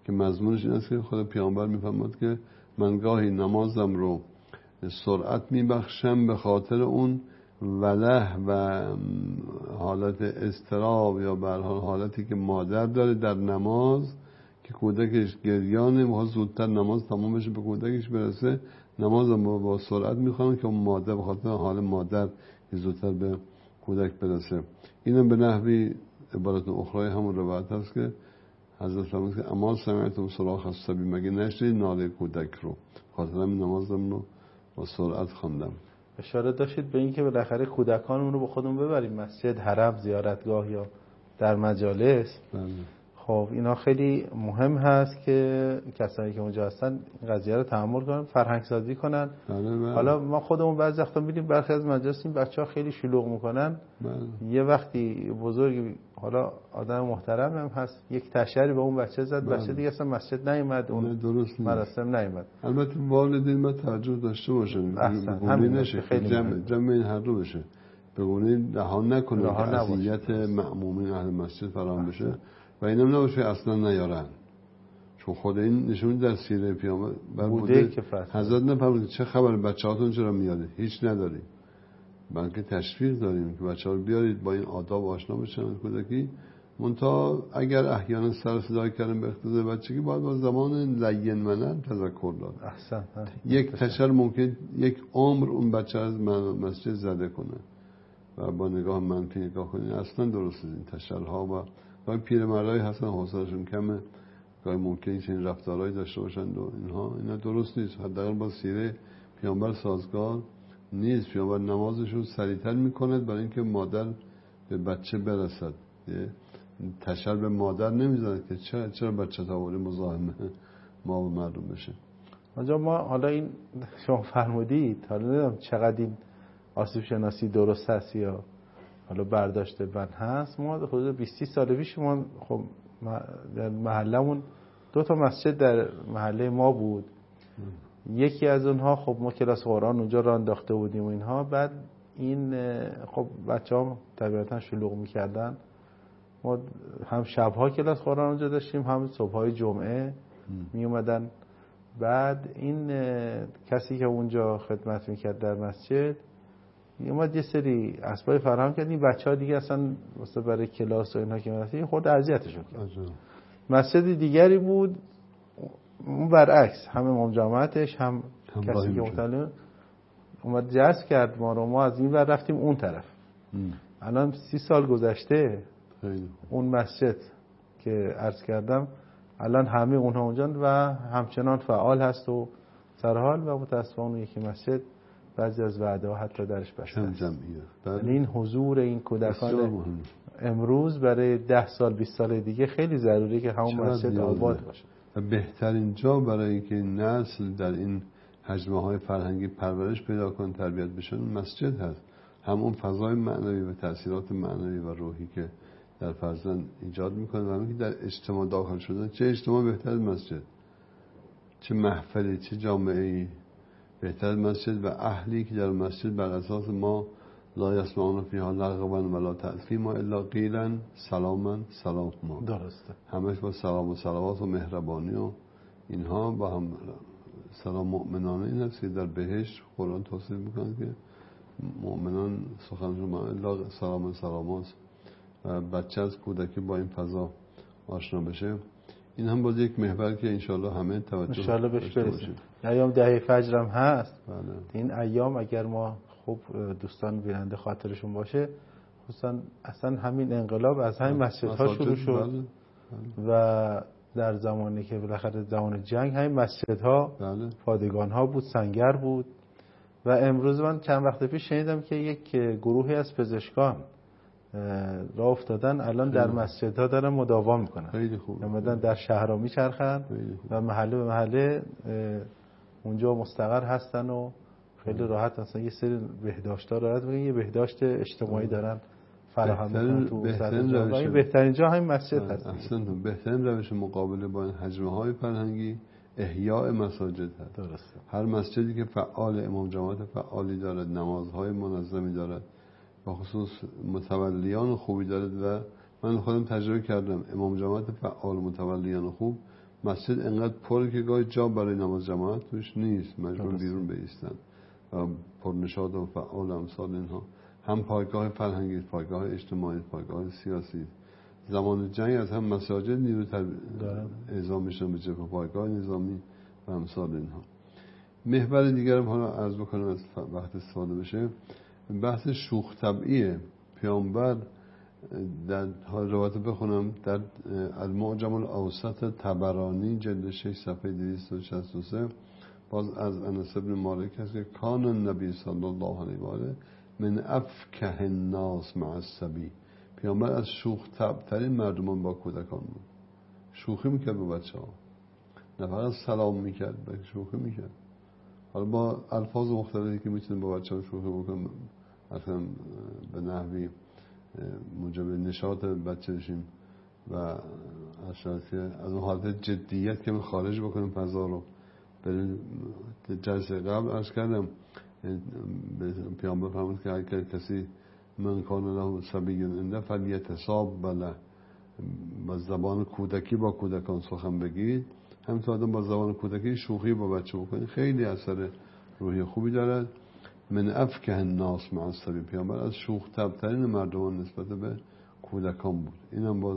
که مضمونش این است که خود پیامبر میفرماد که من گاهی نمازم رو سرعت میبخشم به خاطر اون وله و حالت اضطراب یا به هر حال حالتی که مادر داره در نماز که کودکش گریانه و زودتر نماز تمام بشه به کودکش برسه، نمازم با, با سرعت میخوام که اون مادر به خاطر حال مادر زودتر به کودک برسه. اینم به نحوی عبارت اخرای همون روایت هست که حضرت فرمود که اما سمعتم صراخ الصبی، مگه نشنیدید ناله کودک رو؟ خاطر همین نمازم رو با سرعت خواندم. اشاره داشتید به این که بالاخره کودکانمون رو با خودمون ببریم مسجد، حرم، زیارتگاه یا در مجالس. بله. خب اینا خیلی مهم هست که کسایی که اونجا هستن این قضیه رو تحمل کنن، فرهنگ سازی کنن. بله بله. حالا ما خودمون بعضی وقتا می‌بینیم برخی از مجالس این بچه‌ها خیلی شلوغ میکنن. بله. یه وقتی بزرگی حالا آدم محترم هم هست یک تشری به اون بچه زد، بله. بچه دیگه اصلا مسجد نیومد، اون درست مراسم نیومد. البته والدین ما توجه داشته باشن، همین نشه خیلی جمع, جمع این هر رو بشه، به قولی رها نکنه که اذیت مأمومین اهل مسجد فراهم بشه و اینم نباشه اصلا نیارن، چون خود این نشون در سیره پیامبر بر بوده که حضرت نفرمود چه خبر بچه‌هاتون چرا میاره؟ هیچ نداری، بلکه تشویق داریم که بچه‌ها رو بیارید با این آداب آشنا بشن کودکی. منتها اگر احیانا سر صدا کردن به اقتضای بچگی باید با زمان لین منن تذکر داد. احسن. یک تشر ممکن یک عمر اون بچه از مسجد زده کنه و با نگاه منفی نگاه کنه، اصلا درست این تشرها و گاهی پیرمردای هستن حوصله‌شون کمه، گاهی ممکنه چنین رفتارهایی داشته باشن و اینها اینا درست نیست. حداقل با سیره پیامبر سازگار نیست. پیامبر نمازش رو سریعتر میکنه برای اینکه مادر به بچه برسد، تشر به مادر نمیزنه که چرا چرا بچه تاوری مزاحمه ما و مردم بشه. آنجا ما حالا این شما فرمودید، حالا نمیدونم چقدر این آسیب شناسی درست هست یا حالا برداشت من هست. ما حدود بیست سال پیش ما خب در محلمون دو تا مسجد در محله ما بود. یکی از اونها خب ما کلاس قرآن اونجا راه انداخته بودیم و اینها. بعد این خب بچه‌ها طبیعتا شلوغ می‌کردن. ما هم شب‌ها کلاس قرآن اونجا داشتیم، هم صبح‌های جمعه می اومدن. بعد این کسی که اونجا خدمت می‌کرد در مسجد اومد یه سری اسباب فراهم کرد. این بچه‌ها دیگه اصلا واسه برای کلاس و اینا که می‌رفتن خود اذیتشون کرد. مسجد دیگری بود اون برعکس، هم امام جماعتش هم, هم کسی که مطلع اومد جذب کرد ما رو. ما از این ور رفتیم اون طرف. ام. الان سی سال گذشته خیلی. اون مسجد که عرض کردم الان همه اونها اونجان و همچنان فعال هست و سرحال و متاسفانه یکی مسجد بعضی از وعده ها حتی درش بسته است. یعنی این حضور این کودکان امروز برای ده سال بیست سال دیگه خیلی ضروری که همون مسجد آباد باشه. و بهترین جا برای اینکه نسل در این حجمه های فرهنگی پرورش پیدا کنه، تربیت بشن، مسجد هست. همون فضای معنوی و تأثیرات معنوی و روحی که در فرزند ایجاد میکنه و همین که در اجتماع داخل شدن. چه اجتماع بهتر از مسجد، چه محفلی، چه جامعه‌ای بهتر از مسجد و اهلی که در مسجد بر اساس ما لا یسمعون فیها لغوا ولا تأثیما الا قیلا سلاما سلام ما. درسته. همش با سلام و صلوات و مهربانی و اینها با هم سلام مؤمنانه. این هست که در بهشت قرآن توصیف میکنه که مؤمنان سخنشون ما الا سلام و سلامات و بچه از کودکی با این فضا آشنا بشه. این هم باز یک محور که انشالله همه توجه انشالله بهش برسیم. ایام دهه فجر هم هست. بله. این ایام اگر ما خوب دوستان بیننده خاطرشون باشه، خصوصا اصلا همین انقلاب از همین مسجدها شروع شد. بله. بله. و در زمانی که بالاخره زمان جنگ همین مسجدها بله. پادگانها بود، سنگر بود. و امروز من چند وقت پیش شنیدم که یک گروهی از پزشکان راه افتادن الان در مسجدها دارن مداوا میکنن. خیلی خوب. اومدن در شهرها میچرخن و محله به محله اونجا مستقر هستن و خیلی راحت هستن. یه سری بهداشتا راحت میگن، یه بهداشت اجتماعی دارن فراهم میکنن تو سر جا. بهترین جا همین مسجد هست. اصلا بهترین روش مقابله با این حجمه های فرهنگی احیاء مساجد هست. درسته. هر مسجدی که فعال، امام جماعت فعالی دارد، نمازهای منظمی دارد و خصوص متولیان خوبی دارد و من خودم تجربه کردم امام جماعت فعال متولیان خوب مسجد انقدر پره که گاهی جا برای نماز جماعت توش نیست، مجبور درسته. بیرون بایستن و پرنشاط و فعال امثال اینها. هم پایگاه فرهنگی، پایگاه اجتماعی، پایگاه سیاسی. زمان جنگ از هم مساجد نیرو تر... اعزام میشن به جبهه پایگاه نظامی و امثال اینها. محور دیگر هم حالا عرض بکنم از وقت استفاده بشه. بحث شوخ طبعیه پیامبر در روایت بخونم در المعجم الاوسط طبرانی جلد شش صفحه دویست و شصت و سه باز از انس بن مالک هست که کان النبی صلی الله علیه و آله من افکه الناس مع الصبی. پیامبر از شوخ طبع ترین مردمان با کودکان بود. شوخی میکرد با بچه ها، نه فقط سلام میکرد بلکه شوخی میکرد. حالا با الفاظ مختلفی که میتونیم با بچه ها شوخی بکنیم، اصلا به نحوی موجب نشاط بچه بشیم و از اون حالت جدیت که خارج بکنیم فضا رو. برای جلسه قبل عرض کردم به پیامبر فرمود که اگر کسی من کان له صبی عنده فلیتصاب بله، با زبان کودکی با کودکان سخن بگید، همینطور آدم با زبان کودکی شوخی با بچه بکنید، خیلی اثر روحی خوبی دارد. من افکه الناس مع الصبی، پیامبر از شوخ طبع‌ترین مردمان نسبت به کودکان بود. اینم باز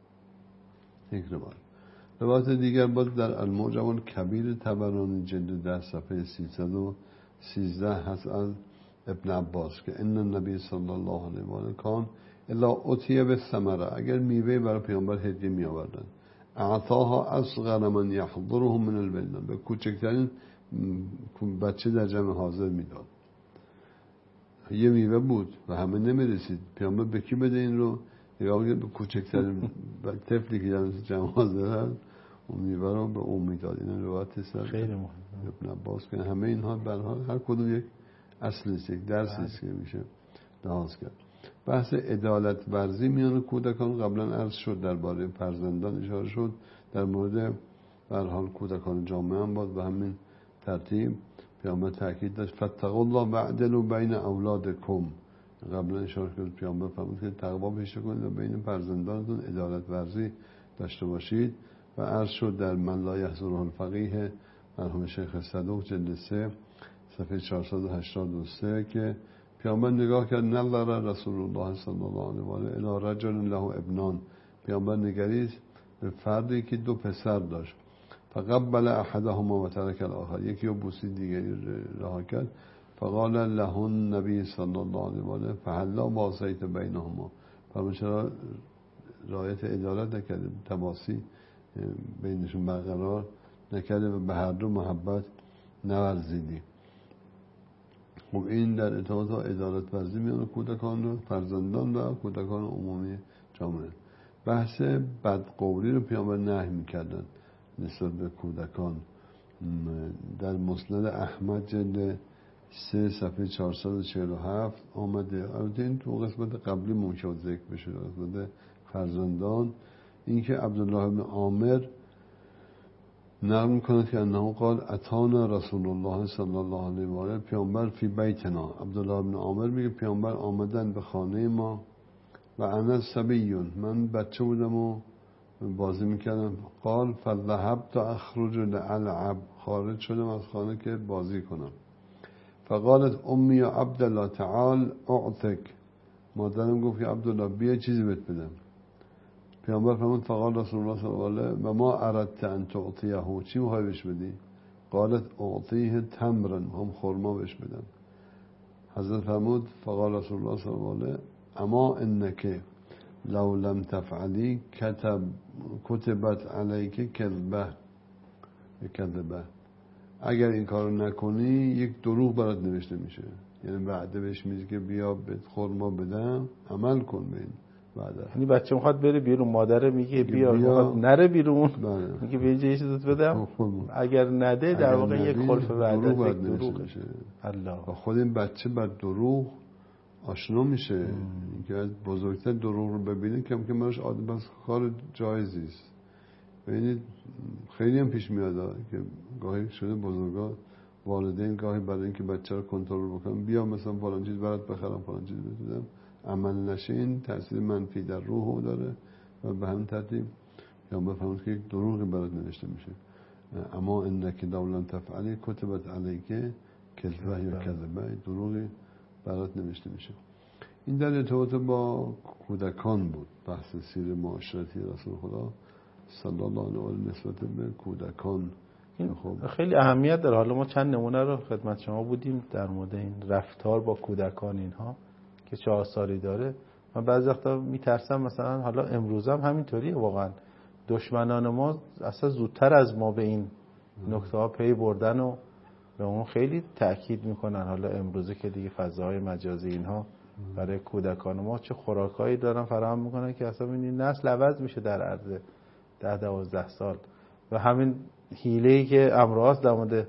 یک روایت. روایت دیگر باز در المعجم الکبیر طبرانی جلد ده صفحه سیصد و سیزده هست از ابن عباس که ان النبی صلی الله علیه و آله کان الا اتیه بالثمره، اگر میوه برای پیامبر هدیه می آوردن اعطاها اصغر من یحضرهم من الولدان، به کوچکترین بچه در جمع حاضر میداد. یه میوه بود و همه نمیرسید، پیامبر به کی بده این رو؟ نگاه به کوچکترین طفلی که در جمع حاضر هست اون میوه رو به اون میداد. این روایت است خیلی مهم. ابن عباس که همه اینها برها هر کدوم یک اصلی است، یک درسی است که میشه لحاظ کرد. بحث عدالت ورزی میان کودکان قبلا عرض شد، درباره فرزندان اشاره شد، در مورد به هر حال کودکان جامعه هم باز به همین ترتیب پیامبر تاکید داشت فاتقوا الله واعدلوا بین اولادکم. قبلا اشاره کرد پیامبر فرمود که تقوا پیشه کنید و بین فرزندانتون عدالت ورزی داشته باشید و عرض شد در من لا یحضره الفقیه مرحوم شیخ صدوق جلد سه صفحه چهارصد و هشتاد و سه که پیامبر نگاه کرد نظر رسول الله صلی الله علیه و آله الی رجل له ابنان، پیامبر نگریست به فردی که دو پسر داشت، فقبل احدهما و ترک الاخر، یکی رو بوسید دیگری رها کرد، فقال له النبی صلی الله علیه و آله فهلا واسیت بینهما، فرمود چرا رعایت عدالت نکرده، تماسی بینشون برقرار نکرده و به هر دو محبت نورزیدی. خب این در ارتباط با عدالت ورزی میان کودکان و فرزندان و کودکان عمومی جامعه. بحث بدقولی رو پیامبر نهی میکردن نسبت به کودکان. در مسند احمد جلد سه صفحه چهارصد و چهل و هفت آمده. البته این تو قسمت قبلی ممکن ذکر بشه، قسمت فرزندان، اینکه عبدالله بن عامر نقل میکنه که انه قال اتانا رسول الله صلی الله علیه و آله پیامبر فی بیتنا. عبدالله بن عامر میگه پیامبر آمدن به خانه ما و انا صبیون، من بچه بودم و بازی میکردم. قال فذهبت اخرج لالعب، خارج شدم از خانه که بازی کنم. فقالت امی یا عبدالله تعال اعتق، مادرم گفت که عبدالله بیا چیزی بهت بدم. پیامبر فرمود فقال رسول الله صلی الله علیه و ما اردت ان تعطیه، چی میخوای بهش بدی؟ قالت اعطیه تمرا، هم خرما بهش بدم. حضرت فرمود فقال رسول الله صلی الله علیه اما انک لو لم تفعلی کتب کتبت علیک کذبه کذبه، اگر این کارو نکنی یک دروغ برات نوشته میشه. یعنی وعده بهش میدی که بیا به خرما بدم، عمل کن به این وعده. یعنی بچه میخواد بره بیرون، مادره میگه بیا، بیا نره بیرون، میگه بیا یه چیزی بدم، اگر نده در واقع یک خلف وعده، یک دروغ میشه. الله. و خود این بچه بر دروغ آشنا میشه، اینکه از بزرگتر دروغ رو ببینه کم که براش عادت بس کار جایزی است. ببینید خیلی هم پیش میاد که گاهی شده بزرگا والدین گاهی برای اینکه بچه رو کنترل بکنن بیا مثلا فلان چیز برات بخرم، فلان چیز بدم، عمل نشه این تاثیر منفی در روح داره و به همین ترتیب پیامبر فرمود که یک دروغی برات نوشته میشه، اما انک لو تفعلی کتبت علیک کذبه یا کذبه، دروغی برات نوشته میشه. این در ارتباط با کودکان بود، بحث سیر معاشرتی رسول خدا صلی الله علیه و آله نسبت به کودکان. خب خیلی اهمیت داره. حالا ما چند نمونه رو خدمت شما بودیم در مورد این رفتار با کودکان اینها که چه آثاری داره. من بعضی وقتا میترسم مثلا حالا امروز هم همینطوریه، واقعا دشمنان ما اصلا زودتر از ما به این نکته ها پی بردن و به اون خیلی تأکید میکنن. حالا امروزه که دیگه فضاهای مجازی اینها برای کودکان ما چه خوراکایی دارن فراهم میکنن که اصلا این نسل عوض میشه در عرض ده دوازده سال. و همین حیله‌ای که امراض در مورد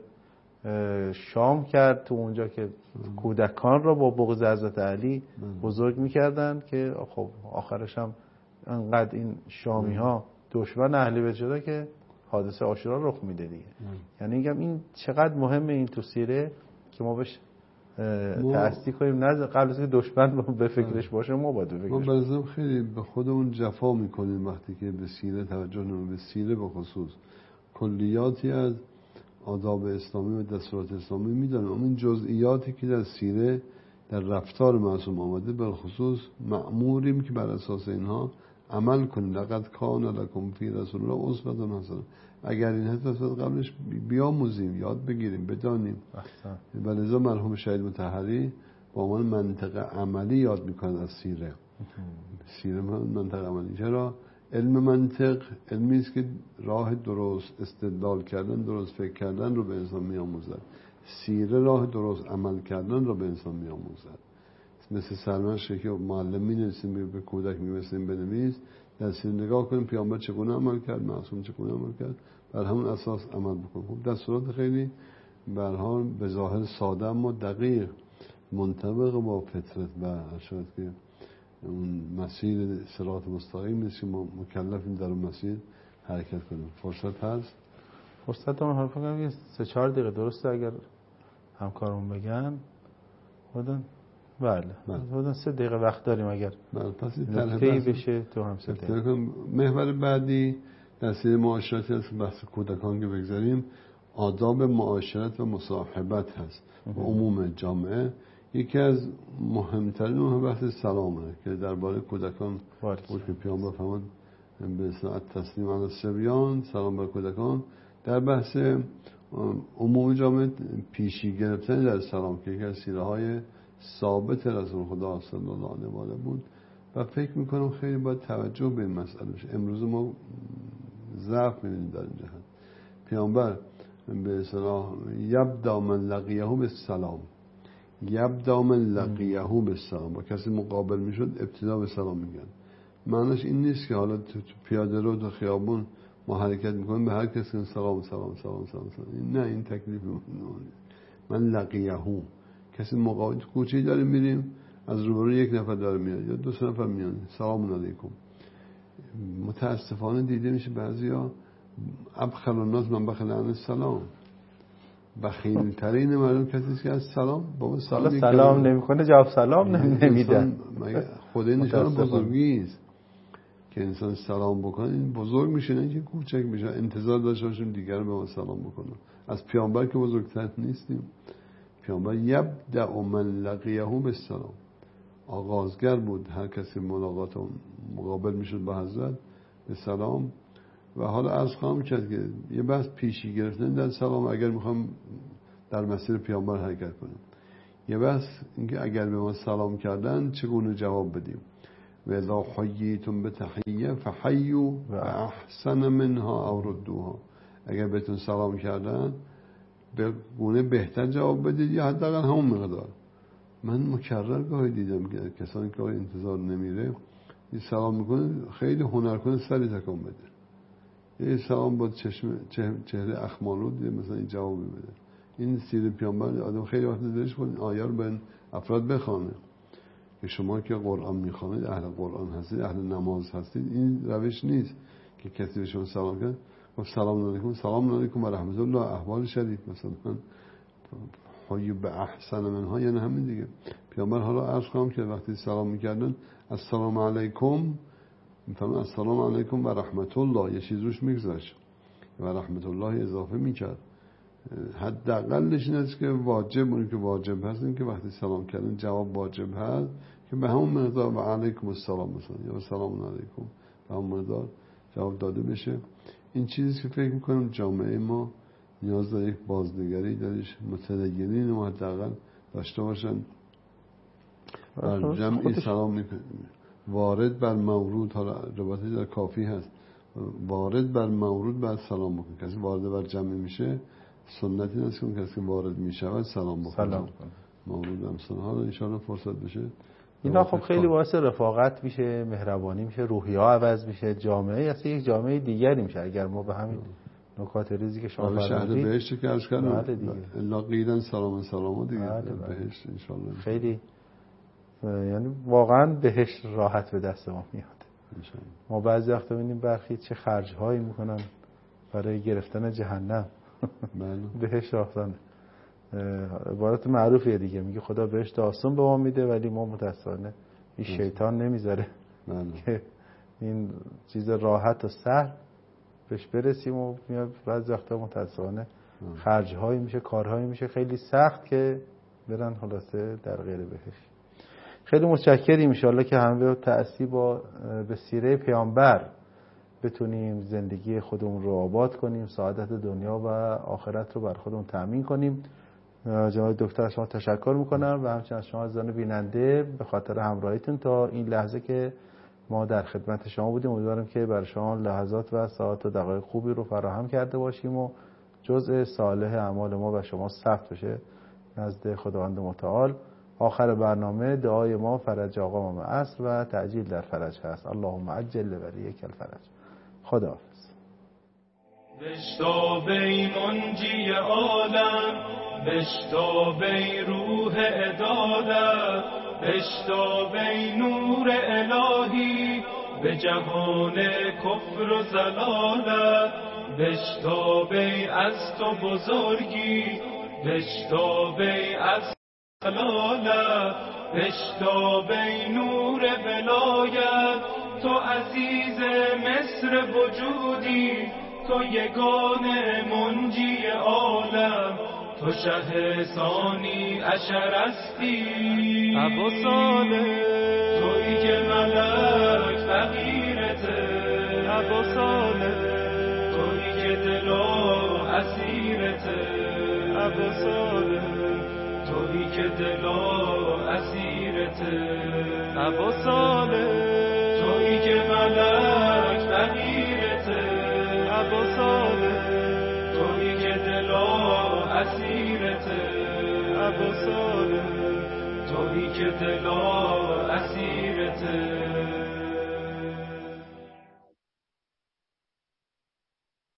شام کرد تو اونجا که کودکان را با بغض حضرت علی بزرگ میکردن که خب آخرش هم انقدر این شامی ها دشمن اهل بیت شده که حادثه عاشورا رخ میده دیگه. یعنی میگم این چقدر مهمه این تو سیره که ما بهش تأسیس کنیم، نه قبل از اینکه دشمن به فکرش باشه ما باید به فکرش ما بعضی خیلی به خودمون جفا میکنیم وقتی که به سیره توجه نمی‌کنیم. به سیره به خصوص کلیاتی از آداب اسلامی و دستورات اسلامی میدونیم، اما این جزئیاتی که در سیره در رفتار معصوم آمده به خصوص مأموریم که بر اساس اینها عمل کنیم. لقد کان لکم فی رسول الله اسوة حسنه. اگر این هست قبلش بیاموزیم، یاد بگیریم، بدانیم. و لذا مرحوم شهید مطهری با عنوان منطق عملی یاد میکنه از سیره. سیره منطق عملی. چرا؟ علم منطق علمی است که راه درست استدلال کردن، درست فکر کردن رو به انسان میآموزد. سیره راه درست عمل کردن رو به انسان میآموزد. مثل سرمشقی که معلم می‌نویسیم به کودک می‌رسیم بنویس، در سیره نگاه کنیم پیامبر چگونه عمل کرد، معصوم چگونه عمل کرد، بر همون اساس عمل بکنیم. خب دستورات خیلی به هر حال به ظاهر ساده اما دقیق، منطبق با فطرت و شاید که اون مسیر صراط مستقیم نیست که ما مکلفیم در اون مسیر حرکت کنیم. فرصت هست؟ فرصت هم حرف کنم سه چهار دقیقه درسته اگر همکارمون بگن بودن. بله بودن سه دقیقه وقت داریم اگر بله. پس نکته‌ای بشه تو هم سه دقیقه. محور بعدی در سیر معاشرتی هست، بحث کودکان که بگذاریم آداب معاشرت و مصاحبت هست و عموم جامعه. یکی از مهمترین اون بحث سلامه که درباره کودکان بود که پیامبر فرمود به ساعت تسلیم علی الصبیان، سلام بر کودکان. در بحث عموم جامعه پیشی گرفتن در سلام که یکی از سیره های ثابت رسول خدا صلی الله علیه و آله بود و فکر میکنم خیلی باید توجه به این مسئله بشه. امروز ما ضعف میبینیم در این جهت. پیامبر به اصطلاح یبدا من لقیه بالسلام، یبدا من لقیه بالسلام، با کسی مقابل میشد ابتدا به سلام میگن. معنیش این نیست که حالا تو پیاده رو تو خیابون ما حرکت میکنیم به هر کسی سلام سلام سلام سلام, سلام. نه این تکلیف من لقیه، کسی مقابل تو کوچه داریم میریم از روبرو یک نفر داره میاد یا دو سه نفر میان سلام علیکم. متاسفانه دیده میشه بعضیا ابخل الناس من بخل عن السلام، بخیل ترین مردم کسی است که از سلام بابا سلام, سلام نمیکنه، جواب سلام نمیدن. خود این نشان بزرگی است که انسان سلام بکنه، این بزرگ میشه نه که کوچک میشه. انتظار داشته باشیم دیگر به ما سلام بکنه. از پیامبر که بزرگتر نیستیم. پیامبر یبدأ من لقیه بالسلام، آغازگر بود. هر کسی ملاقات مقابل میشد با حضرت به سلام. و حالا عرض خواهم کرد که یه بحث پیشی گرفتن در سلام اگر میخوام در مسیر پیامبر حرکت کنیم. یه بحث اینکه اگر به ما سلام کردن چگونه جواب بدیم. و اذا حییتم بتحیه فحیوا باحسن منها او ردوها. اگر بهتون سلام کردن به گونه بهتر جواب بدید یا حداقل همون مقدار. من مکرر گاهی دیدم که کسانی که انتظار نمیره این سلام میکنه خیلی هنر کنه سری تکان بده، یه سلام با چشم چهره اخمالود مثلا این جواب بده. این سیر پیامبر آدم خیلی وقت دلش کنه آیه رو به افراد بخونه که شما که قرآن میخوانید اهل قرآن هستید، اهل نماز هستید. این روش نیست که کسی به شما سلام کنه و سلام علیکم سلام علیکم و رحمت الله احوال شدید مثلا حیو به احسن منها، یعنی همین دیگه. پیامبر حالا عرض خواهم که وقتی سلام میکردن السلام علیکم میفهمن السلام علیکم و رحمت الله، یه چیز روش میگذاشت و رحمت الله اضافه میکرد. حداقلش این است که واجب، اون که واجب هست این که وقتی سلام کردن جواب واجب هست که به همون مقدار و علیکم السلام مثلا یا سلام علیکم به همون مقدار جواب داده بشه. این چیزی که فکر میکنم جامعه ما نیاز داره یک بازنگری درش، متدینین ما حداقل داشته باشن. بر جمعی سلام میکنه وارد بر مورود، حالا روایتی در کافی هست وارد بر مورود بعد سلام بکن. کسی وارد بر جمعی میشه سنتی نیست که کسی وارد میشود سلام بکنه، سلام کنه. مورود هم سلام. حالا ان شاءالله فرصت بشه اینا خب خیلی باعث رفاقت میشه، مهربانی میشه، روحیه ها عوض میشه، جامعه اصلا یک جامعه دیگری میشه اگر ما به همین نکات ریزی که شما فرمودید شهر بهشت که عرض کردم الا قیلا سلام سلام دیگه بهشت ان شاءالله خیلی یعنی واقعا بهشت راحت به دست ما میاد. ما بعضی وقتا ببینیم برخی چه خرج هایی میکنن برای گرفتن جهنم. بهشت آسانه، عبارت معروفیه دیگه، میگه خدا بهشت آسان به ما میده ولی ما متاسفانه این شیطان نمیذاره که این چیز راحت و سهل بهش برسیم و میاد بعضی وقتا متاسفانه خرج هایی میشه، کارهایی میشه خیلی سخت که برن خلاصه در غیر بهشت. خیلی متشکریم ان شاءالله که همه تأسی با به سیره پیامبر بتونیم زندگی خودمون رو آباد کنیم، سعادت دنیا و آخرت رو بر خودمون تأمین کنیم. جناب دکتر شما تشکر میکنم و همچنین از شما عزیزان بیننده به خاطر همراهیتون تا این لحظه که ما در خدمت شما بودیم. امیدوارم که برای شما لحظات و ساعات و دقایق خوبی رو فراهم کرده باشیم و جزء صالح اعمال ما و شما ثبت بشه نزد خداوند متعال. آخر برنامه دعای ما فرج آقا امام عصر و تعجیل در فرج هست. اللهم عجل ولیک الفرج. خداحافظ. بشتابی منجی عالم، بشتابی روح عدالت، بشتابی نور الهی به جهان کفر و زلالت، بشتابی از تو بزرگی، بشتابی از جلالت، بشتابی نور ولایت، تو عزیز مصر وجودی، تو یگان منجی عالم، تو شه ثانی عشرستی ابو صالح، تویی که ملک فقیرته ابو صالح، تویی که دلا اسیرته ابو صالح، تویی که دلا اسیرته ابو صالح، تویی که ملک فقیرته ابو صالح، تویی که دلا اسیرته ابو صالح، تویی که دلا اسیرته